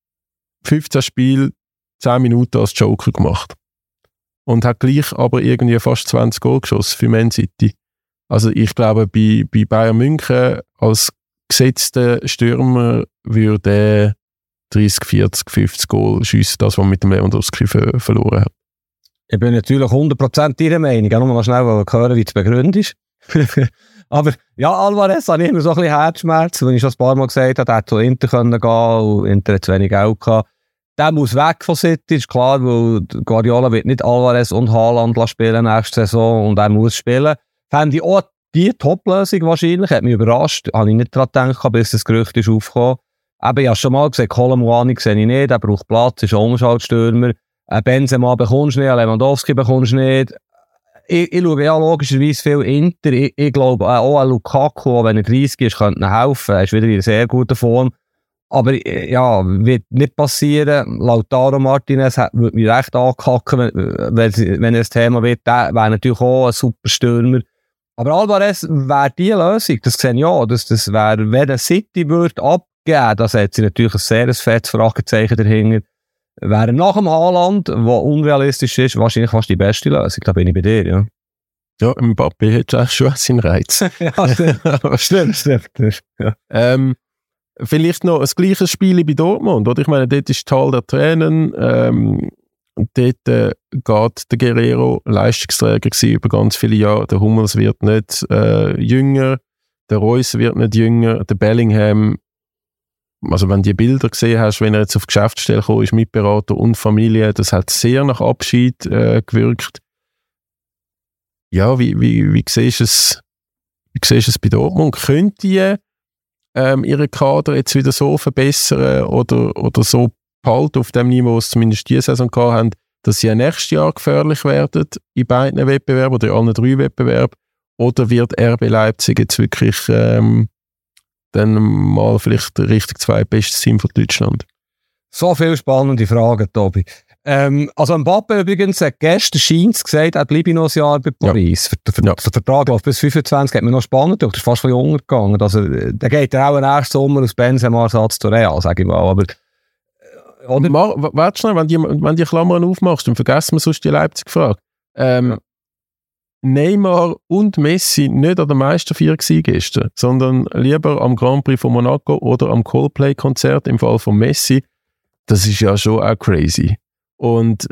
15 Spiele 10 Minuten als Joker gemacht. Und hat gleich aber irgendwie fast 20 Goal geschossen für Man City. Also ich glaube, bei Bayern München als gesetzter Stürmer würde er 30, 40, 50 Goal schiessen, das, was man mit dem Lewandowski verloren hat. Ich bin natürlich 100% deiner Meinung. Ich wollte nur mal schnell hören, wie du begründest. Aber ja, Alvarez habe ich immer so ein bisschen Herzschmerz, wenn ich schon ein paar Mal gesagt habe, er hätte zu Inter gehen können und Inter hat zu wenig Geld gehabt. Der muss weg von City, ist klar, weil Guardiola wird nicht Alvarez und Haaland spielen nächste Saison und er muss spielen. Fände ich auch die Top-Lösung wahrscheinlich, hat mich überrascht, habe ich nicht daran gedacht, bis das Gerücht ist aufgekommen. Aber ich habe schon mal gesagt, Kolomuani sehe ich nicht, er braucht Platz, ist ein Umschaltstürmer. Benzema bekommst du nicht, Lewandowski bekommst du nicht. Ich schaue ja logischerweise viel Inter. Ich glaube auch an Lukaku, auch wenn er 30 ist, könnte ihm helfen. Er ist wieder in einer sehr guten Form. Aber ja, wird nicht passieren. Lautaro Martinez würde mich recht ankacken, wenn er ein Thema wird. Der wäre natürlich auch ein super Stürmer. Aber Alvarez wäre die Lösung. Das sehe ich auch. Das wäre, wenn der City würde abgeben, da setzt sie natürlich ein sehr fettes Fragezeichen dahinter. Wäre nach dem Haaland, der unrealistisch ist, wahrscheinlich fast die beste Lösung. Da bin ich bei dir, ja. Ja, Mbappé hat auch schon seinen Reiz. Ja, stimmt. Ja. Vielleicht noch ein gleiches Spiel bei Dortmund, oder? Ich meine, dort ist Tal der Tränen. Dort geht der Guerrero Leistungsträger gewesen über ganz viele Jahre. Der Hummels wird nicht jünger, der Reus wird nicht jünger, der Bellingham, also wenn du die Bilder gesehen hast, wenn er jetzt auf die Geschäftsstelle gekommen ist, mit Berater und Familie, das hat sehr nach Abschied gewirkt. Ja, wie siehst du es bei Dortmund? Könnte die ihren Kader jetzt wieder so verbessern oder so behalten auf dem Niveau, was zumindest diese Saison gehabt haben, dass sie ja nächstes Jahr gefährlich werden in beiden Wettbewerben oder in allen 3 Wettbewerben? Oder wird RB Leipzig jetzt wirklich dann mal vielleicht richtig zweitbestes Team von Deutschland. So viele spannende Fragen, Tobi. Also Mbappé übrigens hat gestern Scheins gesagt, er bleibe noch ein Jahr bei Paris. Der Vertrag läuft bis 25, hat mir noch spannend durch, das ist fast ein bisschen untergegangen. Also, der geht ja auch nächsten Sommer aus Benzema-Ersatz zu Real, sage ich mal. Aber, warte schnell, wenn die Klammern aufmachst, dann vergessen wir sonst die Leipzig-Frage. Neymar und Messi nicht an der Meisterfeier gewesen gestern, sondern lieber am Grand Prix von Monaco oder am Coldplay-Konzert im Fall von Messi. Das ist ja schon auch crazy. Und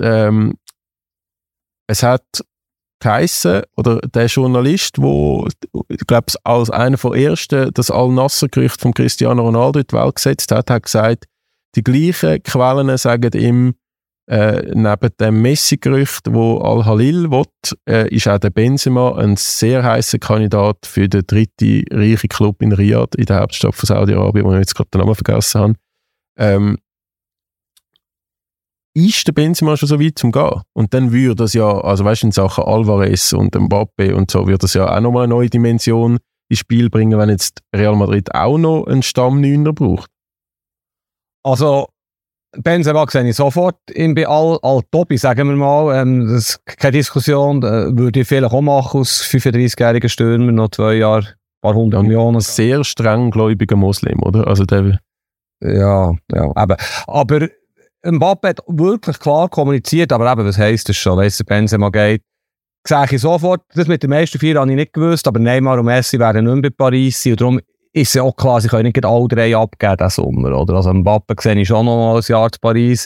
es hat geheissen, oder der Journalist, der, ich glaube, als einer von ersten das Al-Nassr-Gerücht von Cristiano Ronaldo in die Welt gesetzt hat, hat gesagt, die gleichen Quellen sagen ihm, neben dem Messi-Gerücht, wo Al-Halil will, ist auch der Benzema ein sehr heißer Kandidat für den dritten reichen Club in Riyadh, in der Hauptstadt von Saudi-Arabien, wo ich jetzt gerade den Namen vergessen habe. Ist der Benzema schon so weit zum Gehen? Und dann würde das ja, also weißt du, in Sachen Alvarez und Mbappé und so, würde das ja auch nochmal eine neue Dimension ins Spiel bringen, wenn jetzt Real Madrid auch noch einen Stamm-Neuner braucht. Also, Benzema sehe ich sofort bei Al-Tobi, sagen wir mal. Das ist keine Diskussion, würde ich vielleicht auch machen aus 35-jährigen Stürmer, noch 2 Jahre, ein paar 100 Millionen. Sehr strenggläubiger Muslim, oder? Also der ja, eben. Aber Mbappé hat wirklich klar kommuniziert, aber eben, was heisst das schon, weiss der Benzema geht. Sage ich sofort, das mit den meisten 4 habe ich nicht gewusst, aber Neymar und Messi werden nicht mehr bei Paris sein und darum ist ja auch klar, sie können nicht alle 3 abgeben diesen Sommer, oder? Also Mbappé sehe ich schon noch mal ein Jahr zu Paris.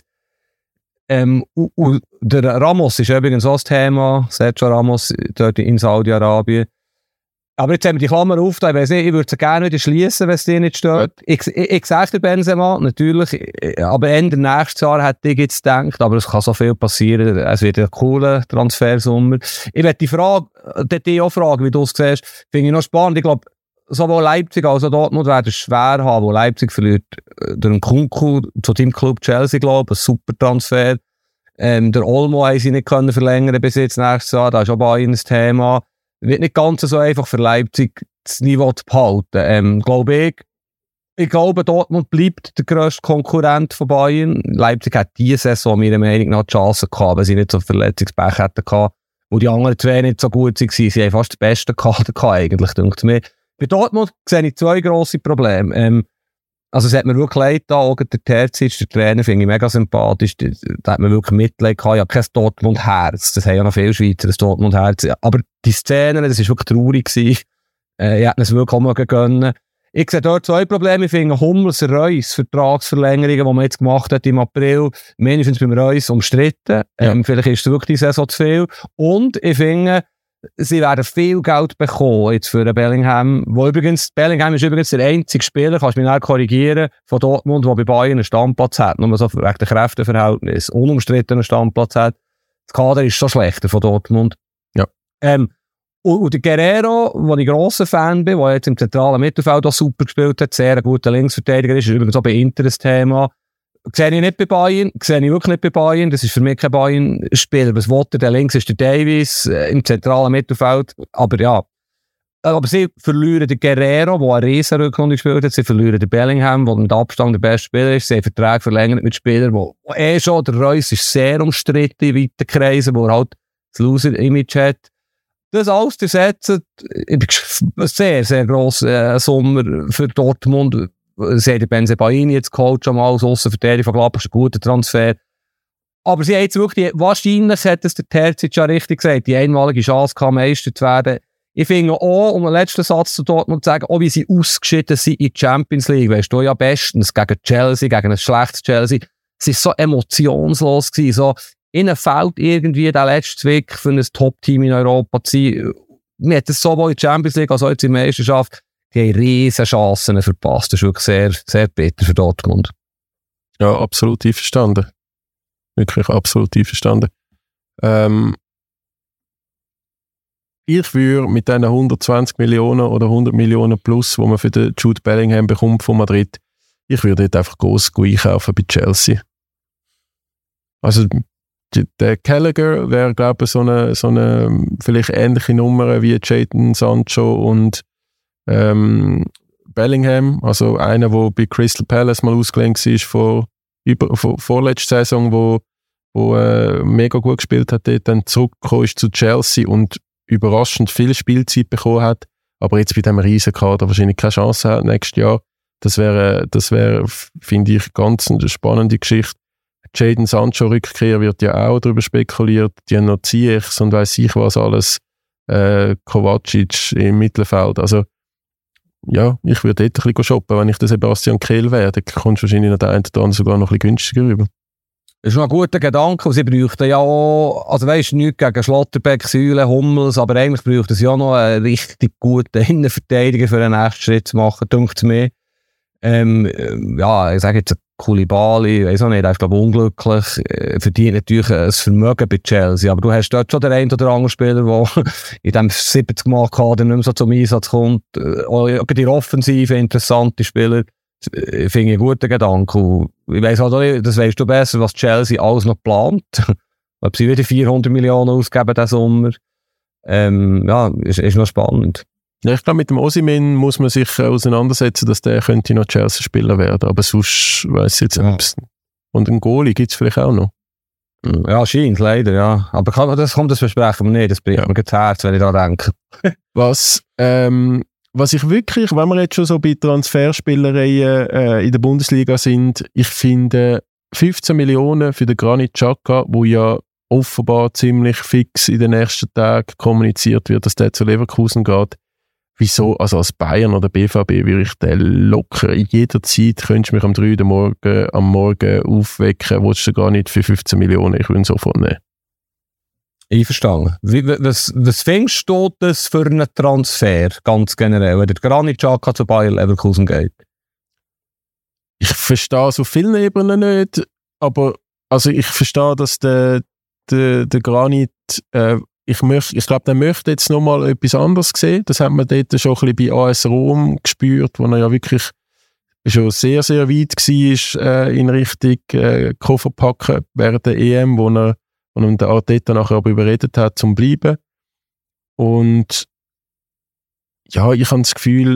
Und der Ramos ist übrigens auch das Thema, Sergio Ramos, dort in Saudi-Arabien. Aber jetzt haben wir die Klammer auf, ich weiss nicht, ich würde sie gerne wieder schließen, wenn es dir nicht stört. Ich sage dir Benzema, natürlich, aber Ende nächstes Jahr hätte ich jetzt gedacht, aber es kann so viel passieren, es wird ein cooler Transfersommer. Ich werde dich auch fragen, wie du es siehst, finde ich noch spannend. Ich glaube, sowohl Leipzig als auch Dortmund werden es schwer haben, wo Leipzig verliert durch einen Kunku zu dem Club Chelsea, glaube ich, ein super Transfer. Der Olmo haben sie nicht können verlängern bis jetzt nächstes Jahr, da ist auch bei ihnen ein Thema. Wird nicht ganz so einfach für Leipzig das Niveau zu behalten. Ich glaube, Dortmund bleibt der grösste Konkurrent von Bayern. Leipzig hat diese Saison meiner Meinung nach die Chance gehabt, weil sie nicht so Verletzungspech hätten gehabt. Und die anderen 2 nicht so gut waren. Sie haben fast den besten Kader gehabt, eigentlich, denkt mir. Bei Dortmund sehe ich 2 grosse Probleme. Also es hat mir wirklich leid da, auch der Terzic, der Trainer, finde ich mega sympathisch. Da hat man wirklich Mitleid gehabt. Ich habe kein Dortmund-Herz. Das haben ja noch viele Schweizer, das Dortmund-Herz. Aber die Szene, das war wirklich traurig gewesen. Ich hätte es wirklich auch mal gönnen. Ich sehe dort 2 Probleme. Ich finde Hummels, Reus, Vertragsverlängerungen, die man jetzt gemacht hat im April, mindestens beim Reus umstritten. Vielleicht ist es wirklich die Saison zu viel. Und ich finde, sie werden viel Geld bekommen jetzt für den Bellingham. Bellingham ist übrigens der einzige Spieler, kannst du mich nicht korrigieren, von Dortmund, der bei Bayern einen Stammplatz hat. Nur so wegen der Kräfteverhältnis. Unumstrittenen Stammplatz hat. Das Kader ist schon schlechter von Dortmund. Ja. Und der Guerrero, wo ich grosser Fan bin, der jetzt im zentralen Mittelfeld auch super gespielt hat, sehr ein guter Linksverteidiger ist übrigens auch bei Inter das Thema. Sehe ich nicht bei Bayern, sehe ich wirklich nicht bei Bayern. Das ist für mich kein Bayern-Spieler. Was will der links ist der Davies im zentralen Mittelfeld. Aber ja. Aber sie verlieren den Guerrero, der eine Riesenrückrunde gespielt hat. Sie verlieren den Bellingham, der mit Abstand der beste Spieler ist. Sie haben Verträge verlängert mit Spielern, die schon, der Reus ist sehr umstritten in weiten Kreisen, wo er halt das Loser-Image hat. Das alles zu setzen, sehr, sehr grosser Sommer für Dortmund. Sie haben den Bensebaini jetzt geholt, schon mal als Aussenverteidiger von Gladbach, ist ein guter Transfer. Aber sie haben jetzt wirklich, wahrscheinlich hat es der Terzic ja richtig gesagt, die einmalige Chance gehabt, Meister zu werden. Ich finde auch, um einen letzten Satz zu Dortmund zu sagen, auch wie sie ausgeschieden sind in die Champions League, weißt du ja bestens, gegen Chelsea, gegen ein schlechtes Chelsea. Es war so emotionslos gewesen, so, ihnen fehlt irgendwie der letzte Zwick für ein Top-Team in Europa zu sein. Wir hatten es sowohl in der Champions League als auch jetzt in der Meisterschaft. Die haben riesen Chancen verpasst. Das ist wirklich sehr, sehr bitter für Dortmund. Ja, absolut einverstanden. Wirklich absolut einverstanden. Ich würde mit diesen 120 Millionen oder 100 Millionen plus, die man für den Jude Bellingham bekommt von Madrid, ich würde dort einfach gross einkaufen bei Chelsea. Also der Gallagher wäre, glaube ich, so eine vielleicht ähnliche Nummer wie Jadon Sancho und Bellingham, also einer, der bei Crystal Palace mal ausgelehnt war vorletzte Saison, wo mega gut gespielt hat, dort dann zurückgekommen ist zu Chelsea und überraschend viel Spielzeit bekommen hat, aber jetzt bei diesem Riesenkader wahrscheinlich keine Chance hat nächstes Jahr. Das wäre, finde ich, ganz eine spannende Geschichte. Jadon Sancho Rückkehr wird ja auch darüber spekuliert. Die haben noch Ziyechs und weiss ich was alles. Kovacic im Mittelfeld. Also, ja, ich würde dort ein bisschen shoppen, wenn ich der Sebastian Kehl wäre. Dann kommst du wahrscheinlich noch der eine oder andere sogar noch ein bisschen günstiger rüber. Das ist noch ein guter Gedanke. Sie bräuchten ja auch, also weisst du, nichts gegen Schlotterbeck, Säule, Hummels, aber eigentlich bräuchten sie ja noch einen richtig guten Innenverteidiger für den nächsten Schritt zu machen, denkt es mir. Ja, ich sage jetzt Koulibaly, ich weiß auch nicht, er ist glaube ich unglücklich, verdient natürlich ein Vermögen bei Chelsea, aber du hast dort schon den einen oder anderen Spieler, der in diesem 70 Mal Kader nicht mehr so zum Einsatz kommt, auch in der Offensive interessante Spieler, finde ich einen guten Gedanken. Ich weiss halt auch nicht, das weißt du besser, was Chelsea alles noch plant, ob sie wieder 400 Millionen ausgeben diesen Sommer, ja, ist noch spannend. Ja, ich glaube, mit dem Osimhen muss man sich auseinandersetzen, dass der könnte noch Chelsea-Spieler werden, aber sonst weiss ich jetzt nicht. Und einen Goalie gibt es vielleicht auch noch. Ja, scheint, leider, ja. Aber das besprechen wir nicht, das bricht mir das Herz, wenn ich da denke. Was ich wirklich, wenn wir jetzt schon so bei Transferspielereien in der Bundesliga sind, ich finde 15 Millionen für den Granit Xhaka, wo ja offenbar ziemlich fix in den nächsten Tagen kommuniziert wird, dass der zu Leverkusen geht. Wieso, also als Bayern oder BVB würde ich den locker, jederzeit könntest du mich um 3 Uhr am Morgen aufwecken, willst du gar nicht für 15 Millionen, ich würde ihn sofort nehmen. Einverstanden. Was findest du das für einen Transfer, ganz generell, wenn der Granit Xhaka zu Bayer Leverkusen geht? Ich verstehe es auf vielen Ebenen nicht, aber also ich verstehe, dass der Granit ich glaube, der möchte jetzt nochmal etwas anderes sehen. Das hat man dort schon ein bisschen bei AS Rom gespürt, wo er ja wirklich schon sehr, sehr weit war in Richtung Kofferpacken während der EM, wo er der Arteta nachher aber überredet hat, zum Bleiben. Und ja, ich habe das Gefühl,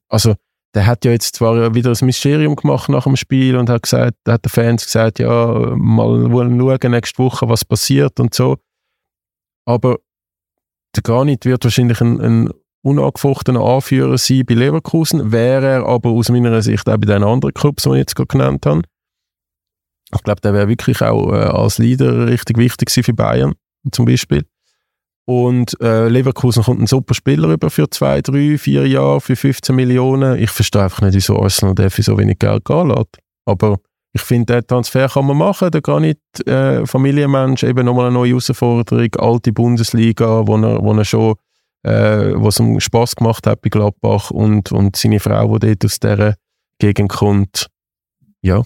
der hat ja jetzt zwar wieder ein Mysterium gemacht nach dem Spiel und hat den Fans gesagt, ja, mal schauen nächste Woche, was passiert und so. Aber der Granit wird wahrscheinlich ein unangefochtener Anführer sein bei Leverkusen, wäre er aber aus meiner Sicht auch bei den anderen Clubs, die ich jetzt gerade genannt habe. Ich glaube, der wäre wirklich auch als Leader richtig wichtig für Bayern, zum Beispiel. Und Leverkusen kommt ein super Spieler über für 2, 3, 4 Jahre, für 15 Millionen. Ich verstehe einfach nicht, wieso Arsenal der für so wenig Geld gehen lässt. Aber ich finde, den Transfer kann man machen. Der Granit, Familienmensch, eben nochmal eine neue Herausforderung, alte Bundesliga, wo er schon, wo es ihm Spass gemacht hat bei Gladbach und seine Frau, die dort aus dieser Gegend kommt. Ja.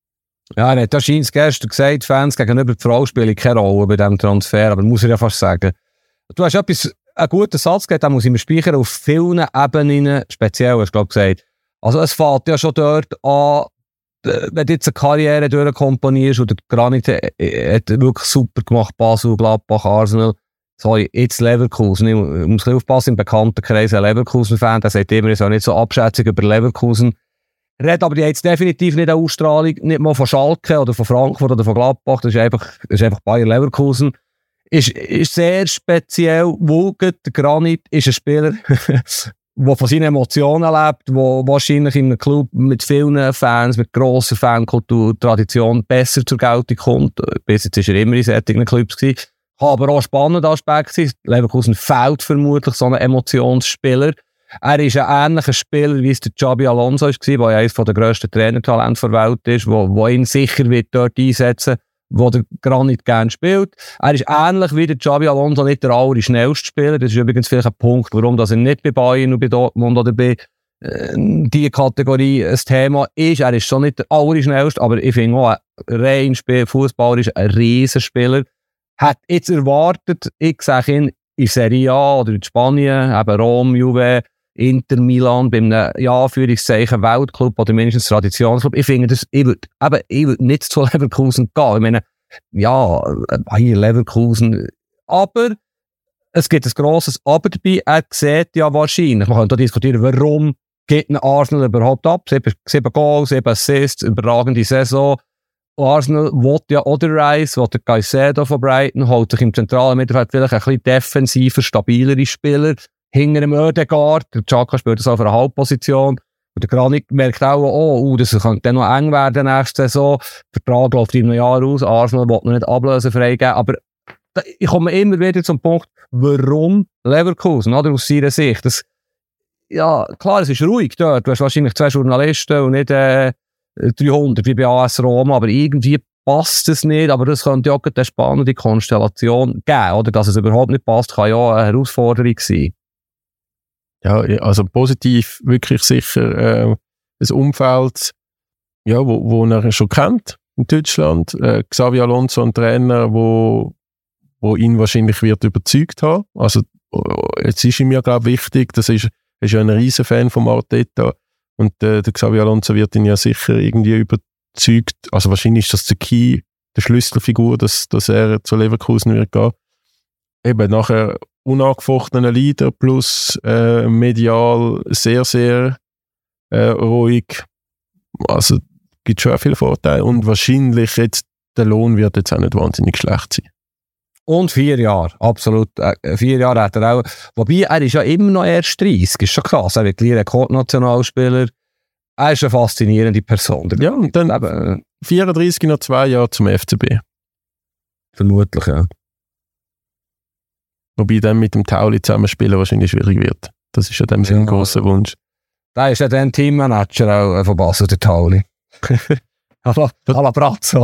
Ja, er hat ja gestern gesagt, Fans gegenüber die Frau spielen keine Rolle bei diesem Transfer, aber muss ich ja fast sagen. Du hast einen guten Satz gegeben, den muss ich mir speichern, auf vielen Ebenen speziell, hast du gesagt. Also es fällt ja schon dort an, wenn du jetzt eine Karriere durchkomponierst und der Granit hat wirklich super gemacht, Basel, Gladbach, Arsenal, sorry, jetzt Leverkusen. Ich muss ein bisschen aufpassen, im Bekanntenkreis ein Leverkusen-Fan, der sagt immer, ich soll nicht so Abschätzung über Leverkusen reden, aber die haben jetzt definitiv nicht eine Ausstrahlung, nicht mal von Schalke oder von Frankfurt oder von Gladbach, das ist einfach Bayer Leverkusen. Ist sehr speziell, der Granit ist ein Spieler, der von seinen Emotionen lebt, der wahrscheinlich in einem Club mit vielen Fans, mit grosser Fankultur, Tradition besser zur Geltung kommt. Bis jetzt war er immer in solchen Clubs gewesen. Kann aber auch ein spannender Aspekt sein. Leverkusen fehlt vermutlich so einen Emotionsspieler. Er ist ein ähnlicher Spieler, wie es der Xabi Alonso war, der ja eines der grössten Trainertalente der Welt ist, wo ihn sicher wird dort einsetzen, wo der Granit gerne spielt. Er ist ähnlich wie der Xabi Alonso nicht der allerschnellste Spieler. Das ist übrigens vielleicht ein Punkt, warum er nicht bei Bayern und bei Dortmund oder bei dieser Kategorie ein Thema ist. Er ist schon nicht der allerschnellste, aber ich finde auch, rein Fußballer ist ein Riesenspieler. Hat jetzt erwartet, ich sage ihn, in Serie A oder in Spanien, eben Rom, Juve, Inter, Milan, bei einem, ja, Anführungszeichen, Weltclub oder mindestens Traditionsclub. Ich finde, ich würde nicht zu Leverkusen gehen. Ich meine, ja, Bayer Leverkusen. Aber es gibt ein grosses Aber dabei. Er sieht ja wahrscheinlich, man kann da diskutieren, warum gibt Arsenal überhaupt ab? 7 Goals, 7 Assists, überragende Saison. Und Arsenal will ja oder Rice, will der Caicedo von Brighton, holt sich im zentralen Mittelfeld vielleicht ein bisschen defensiver, stabilere Spieler. Hinter dem Oedegaard, der Xhaka spielt das auf einer Halbposition. Und der Granit merkt auch, das könnte dann noch eng werden nächste Saison. Der Vertrag läuft in einem Jahr aus, Arsenal will noch nicht Ablöse freigeben. Aber ich komme immer wieder zum Punkt, warum Leverkusen, oder, aus seiner Sicht. Das, ja, klar, es ist ruhig dort. Du hast wahrscheinlich 2 Journalisten und nicht 300 wie bei AS Roma, aber irgendwie passt es nicht. Aber das könnte ja auch eine spannende Konstellation geben, oder? Dass es überhaupt nicht passt, kann ja eine Herausforderung sein. Ja, also positiv wirklich sicher ein Umfeld, ja, wo er schon kennt in Deutschland. Xavi Alonso, ein Trainer, wo ihn wahrscheinlich wird überzeugt haben. Also jetzt ist ihm ja, glaube ich, wichtig, er ist ja ein riesen Fan von Arteta und der Xavi Alonso wird ihn ja sicher irgendwie überzeugt. Also wahrscheinlich ist das der Schlüsselfigur, dass er zu Leverkusen wird gehen. Eben nachher unangefochtener Leader plus medial sehr, sehr ruhig. Also gibt schon viele Vorteile und wahrscheinlich jetzt der Lohn wird jetzt auch nicht wahnsinnig schlecht sein. Und 4 Jahre, absolut. 4 Jahre hat er auch. Wobei, er ist ja immer noch erst 30, ist schon krass. Er wird gleich Rekordnationalspieler. Er ist eine faszinierende Person. Ja, und dann 34 noch 2 Jahre zum FCB. Vermutlich, ja. Wobei dann mit dem Tauli zusammenspielen wahrscheinlich schwierig wird. Das ist ja dem sein grosser Wunsch. Da ist ja dann Teammanager auch von Basel, der Tauli. Alla Brazzo.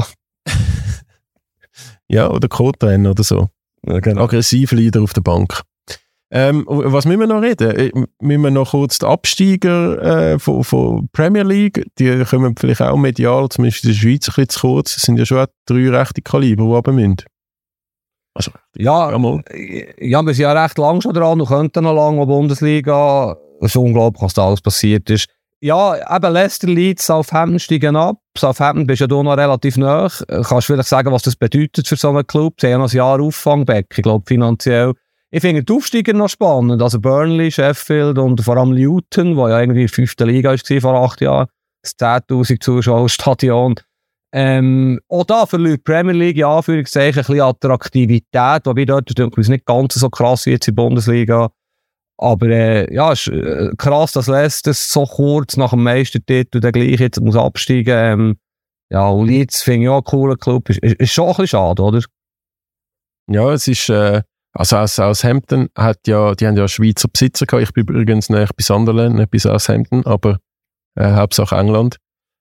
Ja, oder Co-Trainer oder so. Ja, genau. Aggressive Leader auf der Bank. Was müssen wir noch reden? Müssen wir noch kurz die Absteiger von Premier League, die kommen vielleicht auch medial, zumindest in der Schweiz, ein bisschen zu kurz. Es sind ja schon auch 3 rechte Kaliber, die runter müssen. Also, ja, wir sind ja recht lang schon dran und könnten noch lange in der Bundesliga. Es ist unglaublich, was da alles passiert ist. Ja, eben Leicester, Leeds, Southampton steigen ab. Southampton bist ja da noch relativ nahe. Kannst du vielleicht sagen, was das bedeutet für so einen Club? Sie haben ja noch ein Jahr Auffangbecken, ich glaube finanziell. Ich finde die Aufsteiger noch spannend. Also Burnley, Sheffield und vor allem Luton, wo ja irgendwie in der 5. Liga war vor 8 Jahren. Das 10'000 Zuschauerstadion. Auch da verliert die Premier League in Anführungszeichen ein bisschen Attraktivität, wobei dort ist nicht ganz so krass wie jetzt in der Bundesliga. Aber ja, es ist krass, dass Leicester so kurz nach dem Meistertitel dann gleich jetzt muss absteigen. Ja, und Leeds finde ich auch einen coolen Club. Ist schon ein bisschen schade, oder? Ja, es ist, also Southampton die haben ja Schweizer Besitzer gehabt. Ich bin übrigens nicht bei Sunderland, nicht bei Southampton, aber Hauptsache England.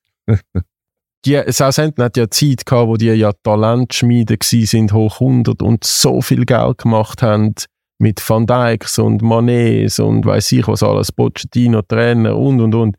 Southampton hat ja Zeit gehabt, wo die ja Talentschmiede gsi sind, hoch 100 und so viel Geld gemacht haben mit Van Dijks und Manets und weiss ich was alles, Pochettino, Trainer und.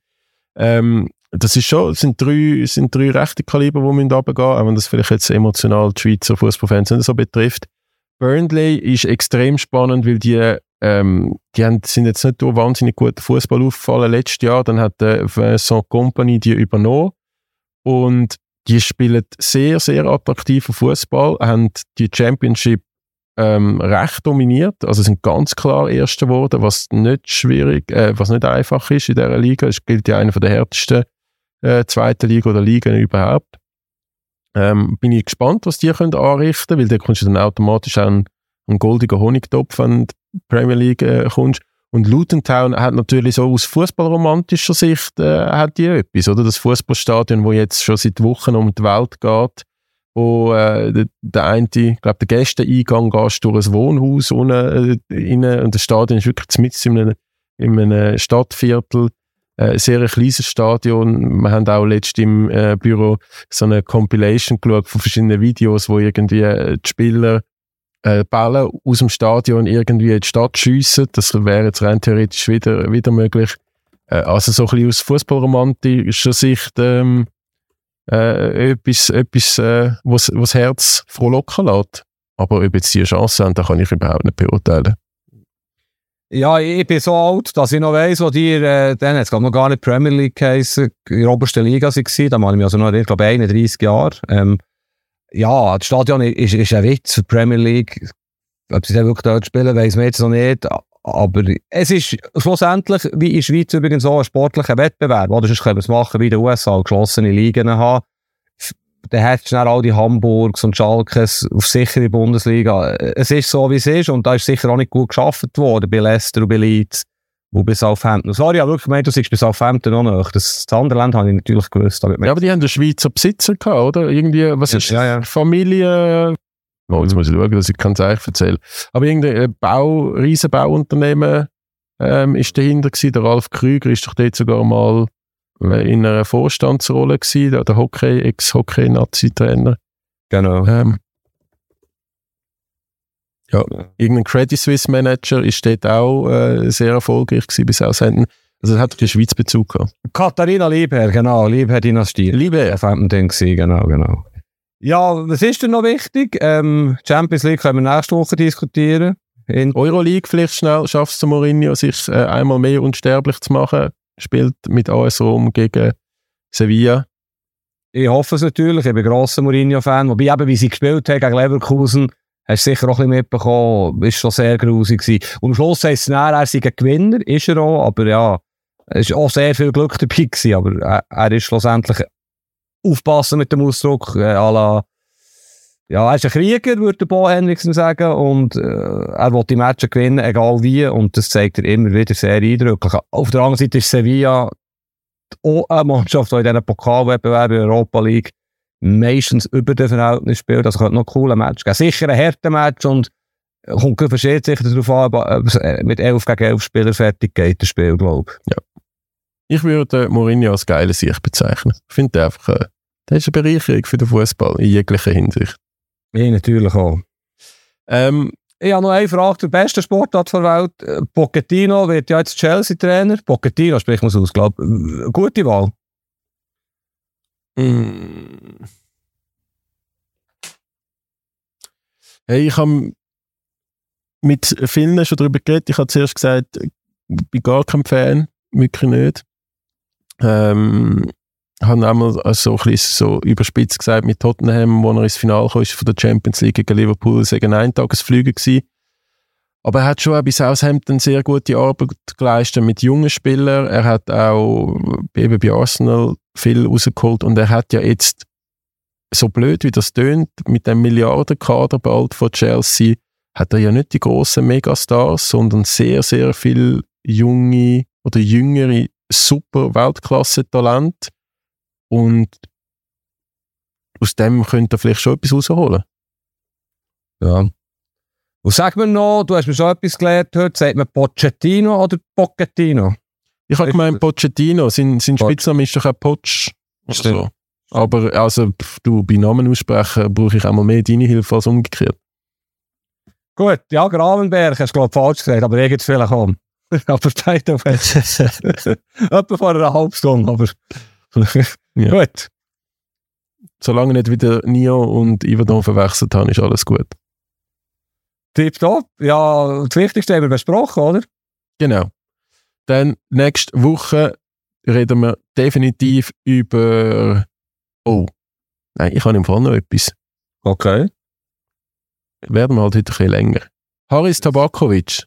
Das ist schon, sind drei rechte Kaliber, die müssen runtergehen, auch wenn das vielleicht jetzt emotional die Schweizer Fußballfans nicht so betrifft. Burnley ist extrem spannend, weil die sind jetzt nicht durch wahnsinnig guten Fußball aufgefallen letztes Jahr, dann hat Vincent Kompany die übernommen und die spielen sehr, sehr attraktiven Fußball, haben die Championship recht dominiert, also sind ganz klar Erste geworden, was nicht einfach ist in dieser Liga. Es gilt ja einer der härtesten zweiten Liga oder Ligen überhaupt. Bin ich gespannt, was die können anrichten, weil da kommst du dann automatisch auch einen goldigen Honigtopf, wenn du in die Premier League kommst. Und Luton Town hat natürlich so aus fußballromantischer Sicht hat die etwas, oder? Das Fußballstadion, wo jetzt schon seit Wochen um die Welt geht, wo der eine, ich glaube, der Gästeeingang gehst durch ein Wohnhaus unten rein und das Stadion ist wirklich mitten in einem Stadtviertel. Sehr ein kleines Stadion. Wir haben auch letztens im Büro so eine Compilation geschaut von verschiedenen Videos, wo irgendwie die Spieler Bälle aus dem Stadion irgendwie in die Stadt schiessen. Das wäre jetzt rein theoretisch wieder möglich. Also so ein bisschen aus fußballromantischer Sicht etwas was das Herz frohlocken lässt. Aber ob jetzt die eine Chance haben, das kann ich überhaupt nicht beurteilen. Ja, ich bin so alt, dass ich noch weiss, wo die dann jetzt noch gar nicht Premier League geheissen, in der obersten Liga waren. Da mache ich mich also noch, ich glaube, 31 Jahre. Ja, das Stadion ist ein Witz für die Premier League. Ob sie dann wirklich dort spielen, weiss man jetzt noch nicht. Aber es ist schlussendlich, wie in der Schweiz übrigens auch ein sportlicher Wettbewerb. Oder sonst können wir es machen wie in den USA, geschlossene Ligen haben. Dann hättest du dann all die Hamburgs und Schalkes auf sichere Bundesliga. Es ist so, wie es ist. Und da ist sicher auch nicht gut geschafft worden bei Leicester und bei Leeds und bei Southampton. Sorry, ich habe wirklich gemeint, du sagst bei Southampton auch noch. Das andere Land habe ich natürlich gewusst. Aber die haben den Schweizer Besitzer gehabt, oder? Irgendwie, was ist Familie... Oh, jetzt muss ich schauen, dass ich kein Zeichen erzähle. Aber irgendein Riesenbauunternehmen ist dahinter gewesen. Der Ralf Krüger ist doch dort sogar mal in einer Vorstandsrolle gewesen, der Ex-Hockey-Nazi-Trainer. Genau. Irgendein Credit Suisse Manager ist dort auch sehr erfolgreich gewesen bis Southampton. Also es hat den Schweiz Bezug gehabt. Katharina Liebherr, genau. Liebherr-Dynastie. Liebherr. Genau. Ja, was ist denn noch wichtig? Champions League können wir nächste Woche diskutieren. Euroleague vielleicht schnell, schafft es zu Mourinho, sich einmal mehr unsterblich zu machen. Spielt mit AS Rom gegen Sevilla. Ich hoffe es natürlich, ich bin ein grosser Mourinho-Fan. Wobei eben, wie sie gespielt haben gegen Leverkusen, hast du sicher auch ein bisschen mitbekommen, ist schon sehr grusig gewesen. Und am Schluss heisst es nachher, er sei ein Gewinner, ist er auch, aber ja, es war auch sehr viel Glück dabei gewesen, aber er ist schlussendlich aufpassen mit dem Ausdruck, à la, ja, er ist ein Krieger, würde der Bo Henriksen sagen, und er will die Matches gewinnen, egal wie, und das zeigt er immer wieder sehr eindrücklich. Auf der anderen Seite ist Sevilla auch eine Mannschaft, die in diesen Pokalwettbewerben in der Europa League meistens über den Verhältnis spielt, also könnte noch ein cooler Match geben. Sicher ein harter Match und kommt verschieden sicher darauf an, ob es mit 11 gegen 11 Spielern fertig geht, das Spiel, glaube ich. Ja. Ich würde Mourinho als geile Sicht bezeichnen. Ich finde einfach, das ist eine Bereicherung für den Fußball in jeglicher Hinsicht. Ja, natürlich auch. Ich habe noch eine Frage zur besten Sportart der Welt. Pochettino wird ja jetzt Chelsea-Trainer. Pochettino spricht man es aus, glaube ich. Gute Wahl. Hey, ich habe mit vielen schon darüber geredet. Ich habe zuerst gesagt, ich bin gar kein Fan, wirklich nicht. Habe einmal so ein bisschen so überspitzt gesagt mit Tottenham, wo er ins Finale kam, von der Champions League gegen Liverpool, sagen Eintagesflüge gewesen. Aber er hat schon auch bei Southampton sehr gute Arbeit geleistet mit jungen Spielern. Er hat auch eben bei Arsenal viel rausgeholt und er hat ja jetzt, so blöd wie das tönt, mit dem Milliardenkader bald von Chelsea, hat er ja nicht die grossen Megastars, sondern sehr, sehr viele junge oder jüngere super Weltklasse-Talente. Und aus dem könnte er vielleicht schon etwas rausholen. Ja. Und sag mir noch, du hast mir schon etwas gelernt heute, sagt man Pochettino oder Pochettino? Ich habe gemeint Pochettino, sein Spitzname ist doch auch Poch. So. Aber also, du, bei Namen aussprechen brauche ich einmal mehr deine Hilfe als umgekehrt. Gut, ja, Gravenberg hast du glaube ich falsch gesagt, aber jetzt vielleicht auch. Aber beide auf etwa vor einer halben Stunde, aber ja. Gut. Solange nicht wieder Nio und Iverdon verwechselt haben, ist alles gut. Tipptopp. Ja, das Wichtigste haben wir besprochen, oder? Genau. Dann nächste Woche reden wir definitiv über... Oh, nein, ich habe im Fall noch etwas. Okay. Werden wir halt heute ein bisschen länger. Haris Tabakovic.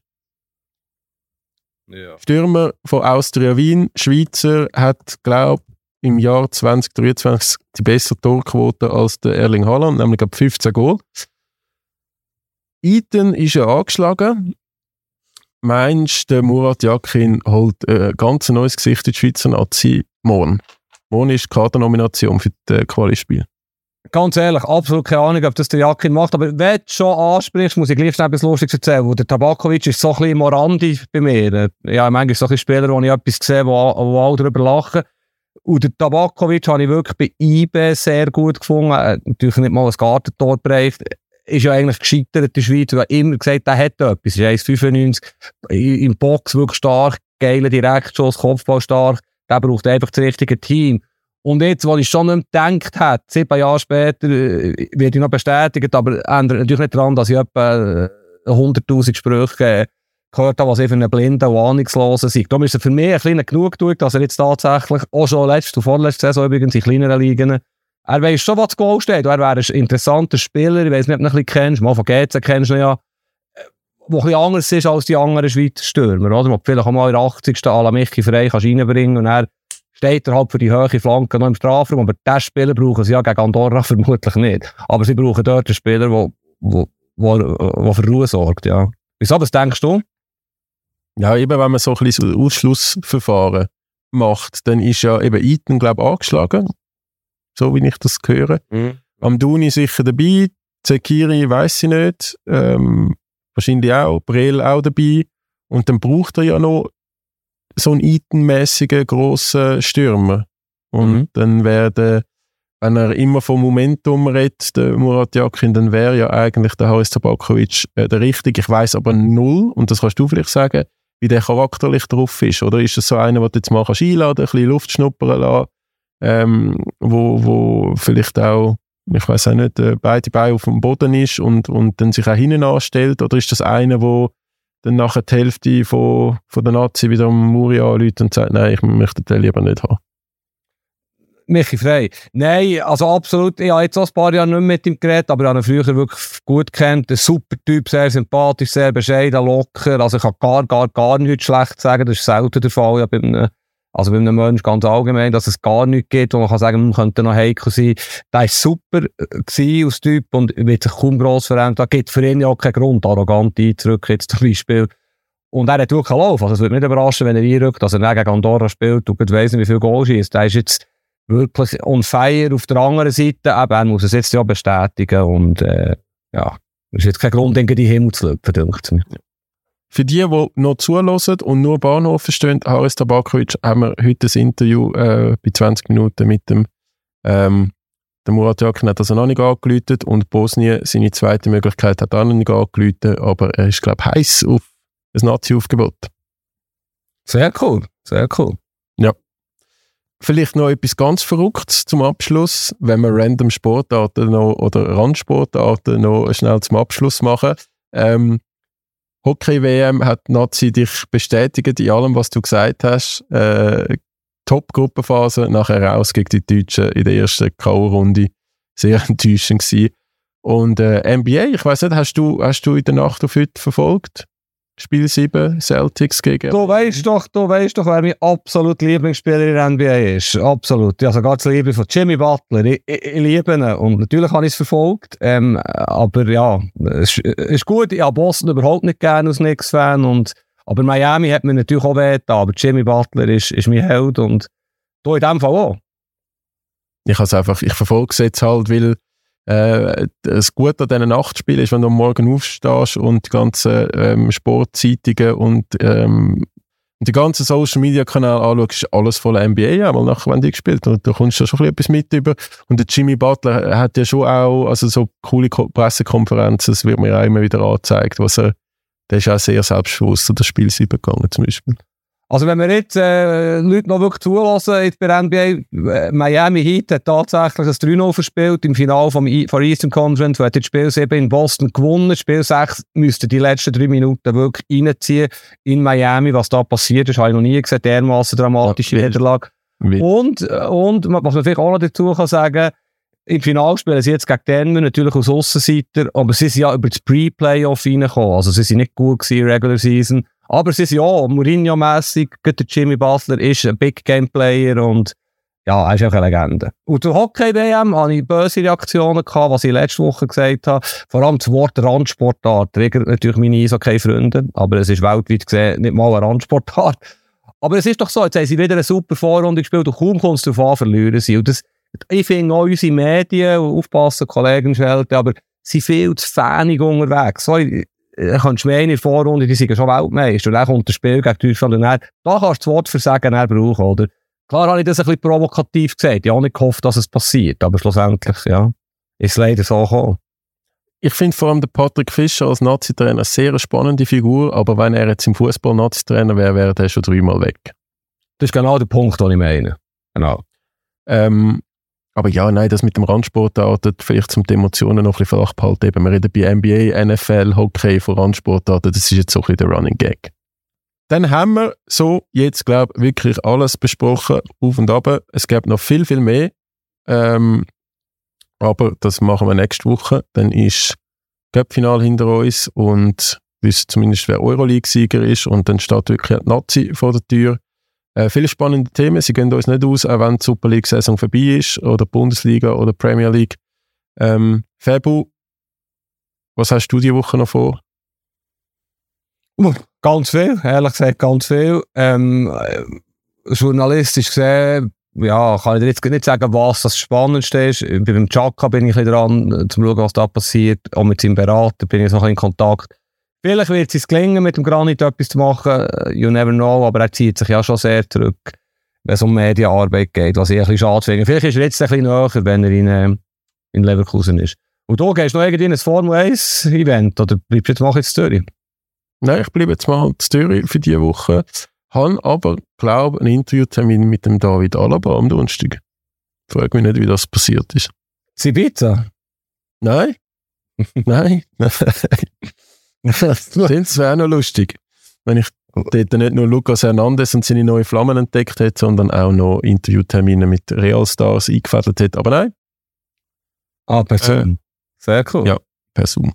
Ja. Stürmer von Austria Wien, Schweizer, hat, glaube ich, im Jahr 2023 die bessere Torquote als der Erling Haaland, nämlich ab 15 Goal. Iten ist ja angeschlagen. Meinst du, der Murat Yakin holt ein ganz neues Gesicht in die Schweizer Nazi morgen? Morgen ist die Kadernomination für das Quali-Spiel. Ganz ehrlich, absolut keine Ahnung, ob das der Yakin macht, aber wenn du schon ansprichst, muss ich gleich schnell etwas Lustiges erzählen, wo der Tabakovic ist so ein bisschen Morandi bei mir. Ja, manchmal so ein Spieler, wo ich etwas sehe, wo alle darüber lachen. Und der Tabakovic habe ich wirklich bei IB sehr gut gefunden. Natürlich nicht mal ein Gartentor bereicht. Ist ja eigentlich gescheitert in der Schweiz. Ich habe immer gesagt, der hat etwas. Ist 1,95, im Box wirklich stark, geiler Direktschuss, Kopfball stark. Der braucht einfach das richtige Team. Und jetzt, was ich schon nicht gedacht habe, 7 Jahre später, wird ich noch bestätigt, aber ändert natürlich nicht daran, dass ich etwa 100'000 Sprüche gehört habe, was ich für einen Blinden und Ahnungslosen sei. Darum ist es für mich ein kleiner Genugtuung, dass er jetzt tatsächlich, auch schon letzte und vorletzte Saison übrigens in kleineren Ligen, er weiss schon, was zu Goal steht. Er wäre ein interessanter Spieler, ich weiss nicht, ob du ihn ein bisschen kennst, mal von GC kennst du ihn ja. ein bisschen anders ist als die anderen Schweizer Stürmer, oder? Wo du vielleicht auch mal in der 80. à la Michi Frey kannst reinbringen und er steht er halt für die hohe Flanke noch im Strafraum, aber diesen Spieler brauchen sie ja gegen Andorra vermutlich nicht. Aber sie brauchen dort einen Spieler, der für Ruhe sorgt, ja. Wieso, was denkst du? Ja, eben wenn man so ein bisschen Ausschlussverfahren macht, dann ist ja eben Iten, glaube ich, angeschlagen, so wie ich das höre. Amdouni sicher dabei, Zekiri weiss ich nicht, wahrscheinlich auch, Brel auch dabei. Und dann braucht er ja noch so einen Iten-mässigen grossen Stürmer. Und dann werden, wenn er immer vom Momentum redet, der Murat Yakin, dann wäre ja eigentlich der Haris Tabakovic der Richtige. Ich weiss aber null, und das kannst du vielleicht sagen, wie der charakterlich drauf ist. Oder ist es so einer, den du jetzt mal einladen kannst, ein bisschen Luft schnuppern lassen, wo vielleicht auch, ich weiss auch nicht, beide Beine auf dem Boden ist und dann sich auch hinten anstellt? Oder ist das einer, der dann nachher die Hälfte von der Nazi wieder am Muri anruft und sagt, nein, ich möchte den lieber nicht haben? Michi Frey. Nein, also absolut. Ich habe jetzt auch ein paar Jahre nicht mehr mit ihm geredet, aber ich habe ihn früher wirklich gut kennt. Ein super Typ, sehr sympathisch, sehr bescheiden, locker. Also ich kann gar nichts schlecht sagen. Das ist selten der Fall. Ja, bei einem Menschen ganz allgemein, dass es gar nichts gibt, wo man kann sagen, man könnte noch heikel sein. Der war super als Typ und wird sich kaum gross verändert. Da gibt für ihn ja auch keinen Grund, arrogant einzurücken jetzt zum Beispiel. Und er hat wirklich einen Lauf. Also es würde mich nicht überraschen, wenn er einrückt, dass er dann gegen Andorra spielt und ich weiss nicht, wie viel Goal schießt. Der ist jetzt wirklich on fire. Auf der anderen Seite, eben, er muss es jetzt ja bestätigen und ja, es ist jetzt kein Grund, in die Himmel zu lüpfen, denkt mir. Für die noch zuhören und nur Bahnhof verstehen, Haris Tabakovic, haben wir heute ein Interview bei 20 Minuten mit dem der Murat Yakin hat also noch nicht angeläutet und Bosnien, seine zweite Möglichkeit, hat auch noch nicht angeläutet, aber er ist, glaube ich, heiß auf ein Nazi-Aufgebot. Sehr cool, sehr cool. Ja. Vielleicht noch etwas ganz Verrücktes zum Abschluss, wenn wir random Sportarten noch, oder Randsportarten noch schnell zum Abschluss machen. Hockey-WM hat Nazi dich bestätigt in allem, was du gesagt hast. Top-Gruppenphase, nachher raus gegen die Deutschen in der ersten K.O.-Runde. Sehr enttäuschend gewesen. Und NBA, ich weiss nicht, hast du in der Nacht auf heute verfolgt? Spiel 7, Celtics gegen... Du weißt doch, wer mein absolut Lieblingsspieler in der NBA ist. Absolut. Also ganz Liebe von Jimmy Butler. Ich liebe ihn. Und natürlich habe ich es verfolgt. Aber ja, es ist gut. Ich habe Boston überhaupt nicht gerne als Knicks-Fan. Aber Miami hat mir natürlich auch wehgetan. Aber Jimmy Butler ist mein Held. Und du in dem Fall auch. Ich verfolge es jetzt halt, weil das Gute an diesen Nachtspielen ist, wenn du am Morgen aufstehst und die ganzen Sportzeitungen und die ganzen Social-Media-Kanäle anschaust, ist alles voller NBA, weil nachher werden die gespielt und da kommst du schon etwas mit über. Und der Jimmy Butler hat ja schon auch also so coole Pressekonferenzen, das wird mir auch immer wieder angezeigt, der ist auch sehr selbstbewusst an das Spiel 7 gegangen zum Beispiel. Also wenn wir jetzt Leute noch wirklich zulassen, jetzt bei NBA, Miami Heat hat tatsächlich das 3-0 verspielt im Finale von Eastern Conference, hat das Spiel 7 in Boston gewonnen, Spiel 6 müsste die letzten 3 Minuten wirklich reinziehen in Miami, was da passiert ist, habe ich noch nie gesehen, dermaßen dramatische Niederlage. Und was man vielleicht auch noch dazu kann sagen, im Finale spielen sie jetzt gegen Denver, natürlich aus Aussenseiter, aber sie sind ja über das Pre-Playoff reingekommen, also sie sind nicht gut gewesen in Regular Season. Aber sie sind ja Mourinho-mässig, der Jimmy Butler ist ein Big-Game-Player und ja, er ist auch eine Legende. Und zur Hockey-WM hatte ich böse Reaktionen gehabt, was ich letzte Woche gesagt habe. Vor allem das Wort Randsportart triggert natürlich meine Eishockey-Freunde, aber es ist weltweit gesehen nicht mal eine Randsportart. Aber es ist doch so, jetzt haben sie wieder eine super Vorrunde gespielt und kaum kommst du darauf an, verlieren sie. Und das, ich finde auch unsere Medien, aufpassen, Kollegen schelten, aber sie sind viel zu fanig unterwegs. Sorry, kannst du mehr in der Vorrunde, die sind schon Weltmeister. Und dann kommt das Spiel gegen Deutschland und dann, da kannst du das Wort Versagen brauchen, oder? Klar habe ich das ein bisschen provokativ gesagt. Ich habe nicht gehofft, dass es passiert. Aber schlussendlich, ja, ist es leider so gekommen. Ich finde vor allem der Patrick Fischer als Nazi-Trainer eine sehr spannende Figur, aber wenn er jetzt im Fußball Nazi-Trainer wäre, wäre er schon 3-mal weg. Das ist genau der Punkt, den ich meine. Genau. Aber ja, nein, das mit dem Randsportarten, vielleicht zum die Emotionen noch ein bisschen flach behalten. Eben, wir reden bei NBA, NFL, Hockey von Randsportarten, das ist jetzt so ein bisschen der Running Gag. Dann haben wir so jetzt, glaube ich, wirklich alles besprochen, auf und ab. Es gibt noch viel, viel mehr. Aber das machen wir nächste Woche. Dann ist das Cup-Finale hinter uns und wissen zumindest, wer Euroleague-Sieger ist und dann steht wirklich die Nazi vor der Tür. Viele spannende Themen, sie gehen uns nicht aus, auch wenn die Super League-Saison vorbei ist oder Bundesliga oder Premier League. Fabu, was hast du diese Woche noch vor? Ganz viel, ehrlich gesagt ganz viel. Journalistisch gesehen, ja, kann ich dir jetzt nicht sagen, was das Spannendste ist. Beim Chaka bin ich ein bisschen dran, um zu schauen, was da passiert. Auch mit seinem Berater bin ich noch in Kontakt. Vielleicht wird es gelingen, mit dem Granit etwas zu machen. You never know, aber er zieht sich ja schon sehr zurück, wenn es um Medienarbeit geht, was ich ein bisschen schade finde. Vielleicht ist er jetzt ein bisschen näher, wenn er in Leverkusen ist. Und du gehst noch irgendwie in ein Formel-1-Event oder bleibst du jetzt mal in Zürich? Nein, ich bleibe jetzt mal in Zürich für diese Woche. Habe aber, glaube ich, einen Interviewtermin mit dem David Alaba am Donnerstag. Frag mich nicht, wie das passiert ist. Ibiza? Nein. Nein. Das wäre auch noch lustig, wenn ich dort nicht nur Lucas Hernandez und seine neuen Flammen entdeckt hätte, sondern auch noch Interviewtermine mit Realstars eingefädelt hätte. Aber nein. Per Zoom. Sehr cool. Ja, per Zoom.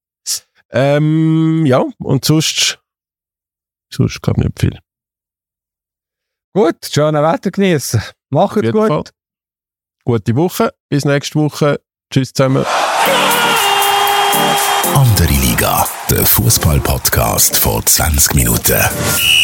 Ja, und sonst glaube ich nicht viel. Gut, schönes Wetter genießen. Macht es gut. Fall. Gute Woche, bis nächste Woche. Tschüss zusammen. Andere Liga, der Fußball-Podcast vor 20 Minuten.